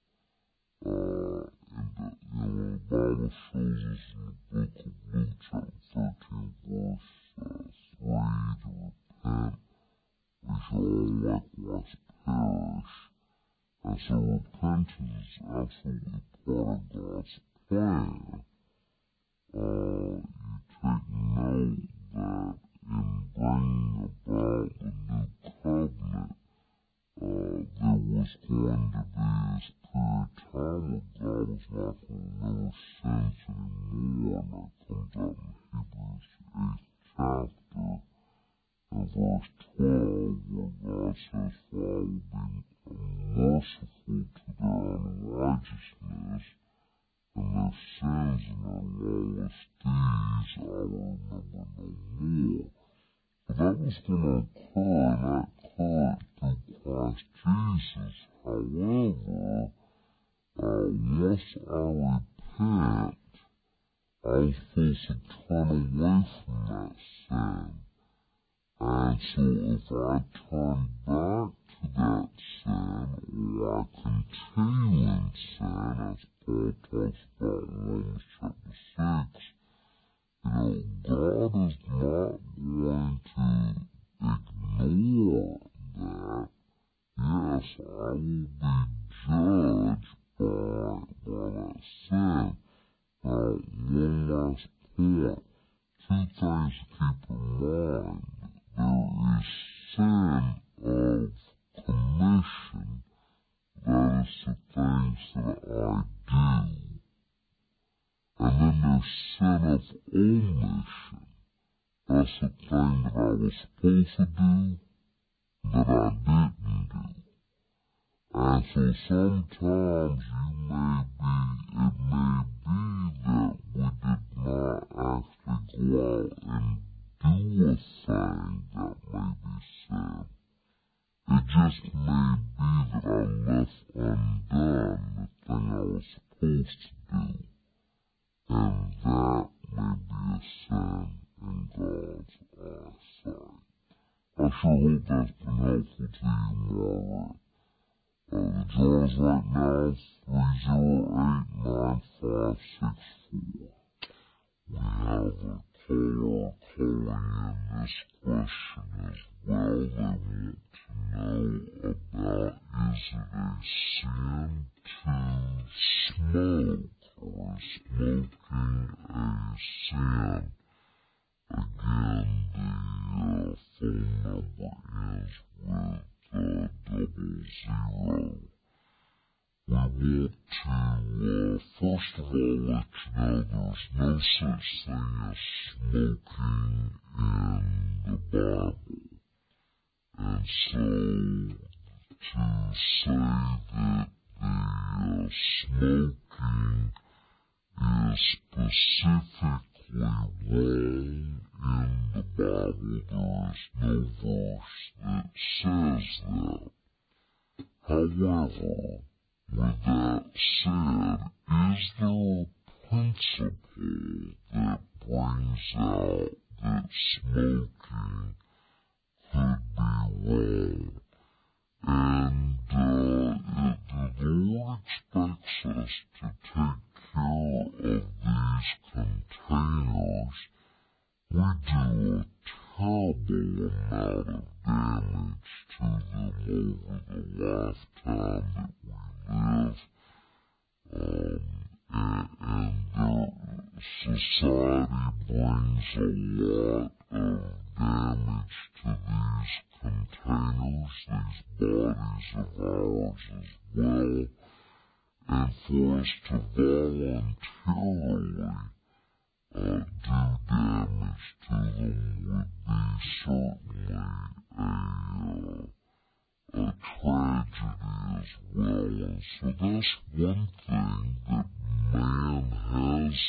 Uh, and the, you know, the Bible shows us in the book of Luke, chapter thirteen, verse uh, three, to repent. We shall all likewise perish. And so repentance is absolutely part of God's plan. Uh, you take note that in bringing about the new covenant, uh, there was going to be this period of time where God was not going to remember sins anymore, and that comes out in Hebrews eighth chapter. In verse twelve, where God says, for I will be merciful to their unrighteousness, and their sins and their lawless deeds I will remember no more. So that was going to occur, and that occurred through Christ Jesus. However, uh, once I repent, I'm supposed to turn away from that sin. And so if I turn back to that sin, or I continue in sin, as Paul talks about in Romans chapter six, you know, God is not going to ignore that. Yes, I will be judged by, by that sin. Now, one last point. Two things to keep in mind. There is sin of commission, that is the things that I do. And then there's sin of omission, that's the thing that I was supposed to do, that I didn't do. And so sometimes you may be, it may be that we did not actually go out and do a thing that may be sin. It just may be that I left undone the thing I was supposed to do. And that may be a sin in God's eyesight. I sure hope that's been helpful to you, Margaret. Uh, the jars right now, three zero eight nine five six four. We have a caller calling in this question as well. They want to know about, is it a sin to smoke, or sin. Again, the uh, phone number is with uh, double zero. We want to, uh, first of all, let you know there's no such thing as smoking in the Bible. And so, to say that the uh, smoking is specifically wrong in the Bible, there is no verse that says that. However, with that said, is there a principle that brings out that smoking could be wrong? And uh, the, the Lord expects us to take care of these containers. We do a terrible amount of damage to them over the lifetime that we live, um, and, and the society brings a lot of damage to these containers, these bodies of ours as well, and for us to voluntarily uh, do damage to them would be certainly a uh, a tragedy as well. And so that's one thing that man has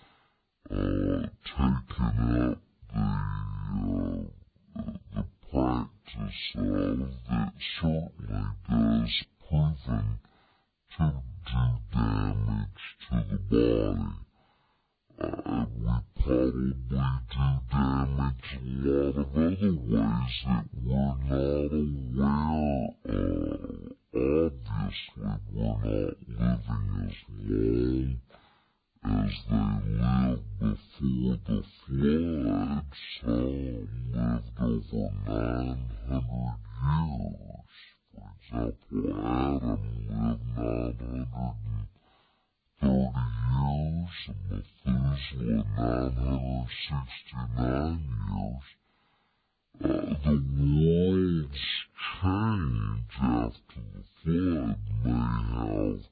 uh, taken up the, uh, the practice of, that certainly does proven to do damage to the body. Uh, we probably do damage a lot of other ways that we're not aware of. Obviously, we're not living as long as they lived before the flood. Some lived over nine hundred years. For example, Adam lived nine hundred thirty years, and Methuselah nine hundred sixty-nine years. Uh, the world's change after the flood may have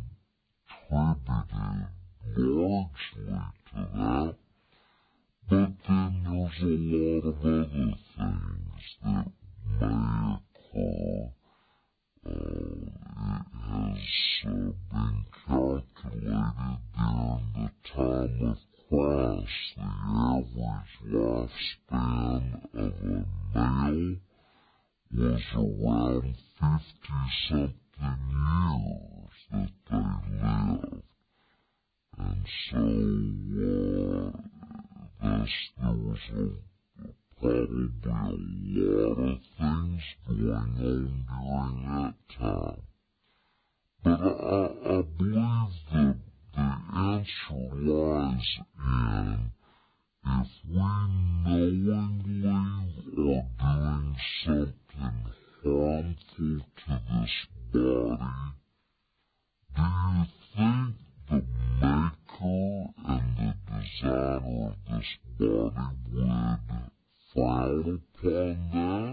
contributed largely to that, but then there's a lot of other things that may occur. Uh, it has uh, been calculated during the time of Christ, the average lifespan of a male was around fifty-something years that they lived. And so, uh, thus there was a probably a lot of things going on during that time. But I, I believe that the answer lies in if we knowingly are doing something harmful to this body, do you think the maker and the designer of this body would frown upon that?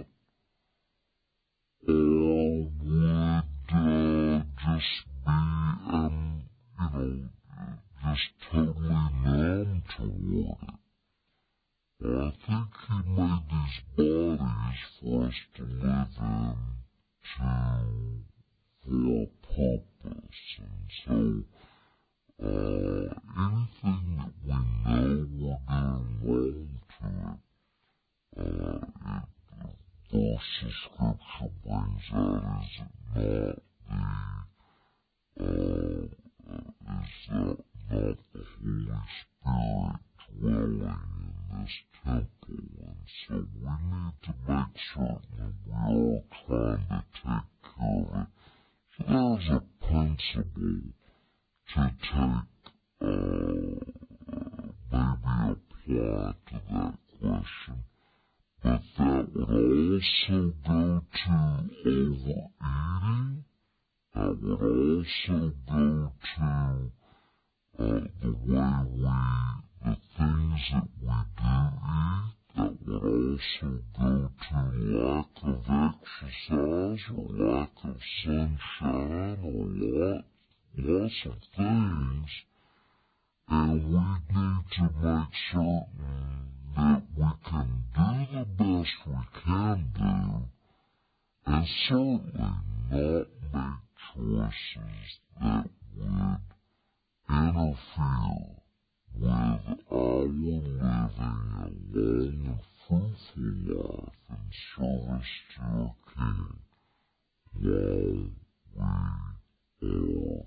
Or would uh, just be, um, you know, just totally numb toward it? Well, I think he made these bodies for us to live in to, for a purpose. And so, uh, anything that we know we're doing wrong to it, uh, it, the scripture brings out, is it not the, uh, is that not the Holy Spirit dwelling in this temple? And so we need to make certain that we are trying to take care of it. So there's a principle to take, uh, maybe apply to that question. But that would also go to overeating. That would also go to uh, the way we, the things that we do eat that would also go to lack of exercise or lack of sunshine or lot, lots of things, and we need to make certain that we can do the best we can do, and certainly not make choices that would interfere with our living a long and fruitful life in service to our King while we are here.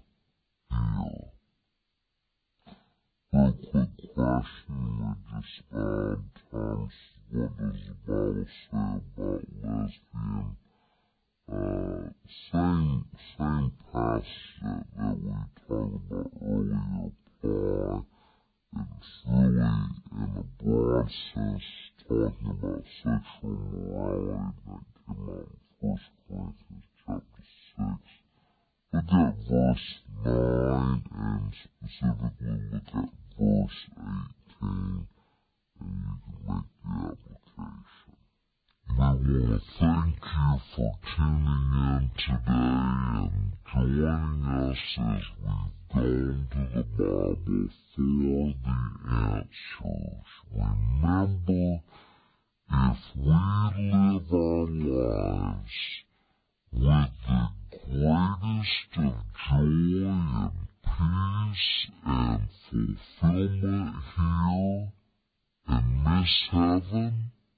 Real quick question we just found times, what does the Bible say about lesbian? Uh, same, same passage that, that we talked about earlier apply. It's really, in a broad sense, talking about sexual morality that came out in First Corinthians chapter six. Look at verse nine and specifically look at verse eighteen, and you can make the application. We want to thank you for tuning in today and joining us as we've gone to the Bible for the answers. Remember, if we live our lives with the greatest of joy and peace and fulfillment here and miss heaven,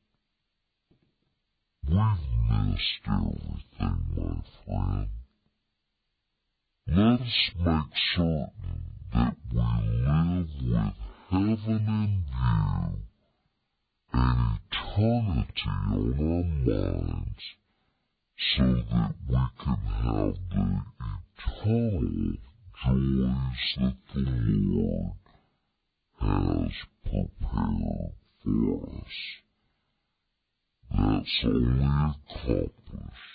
we've missed everything, my friend. Let us make certain that we live with heaven in view and eternity on our minds so that we can have the eternal joys that the Lord has prepared for us. That's only accomplished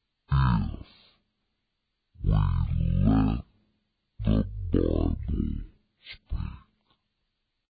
if we let the Bible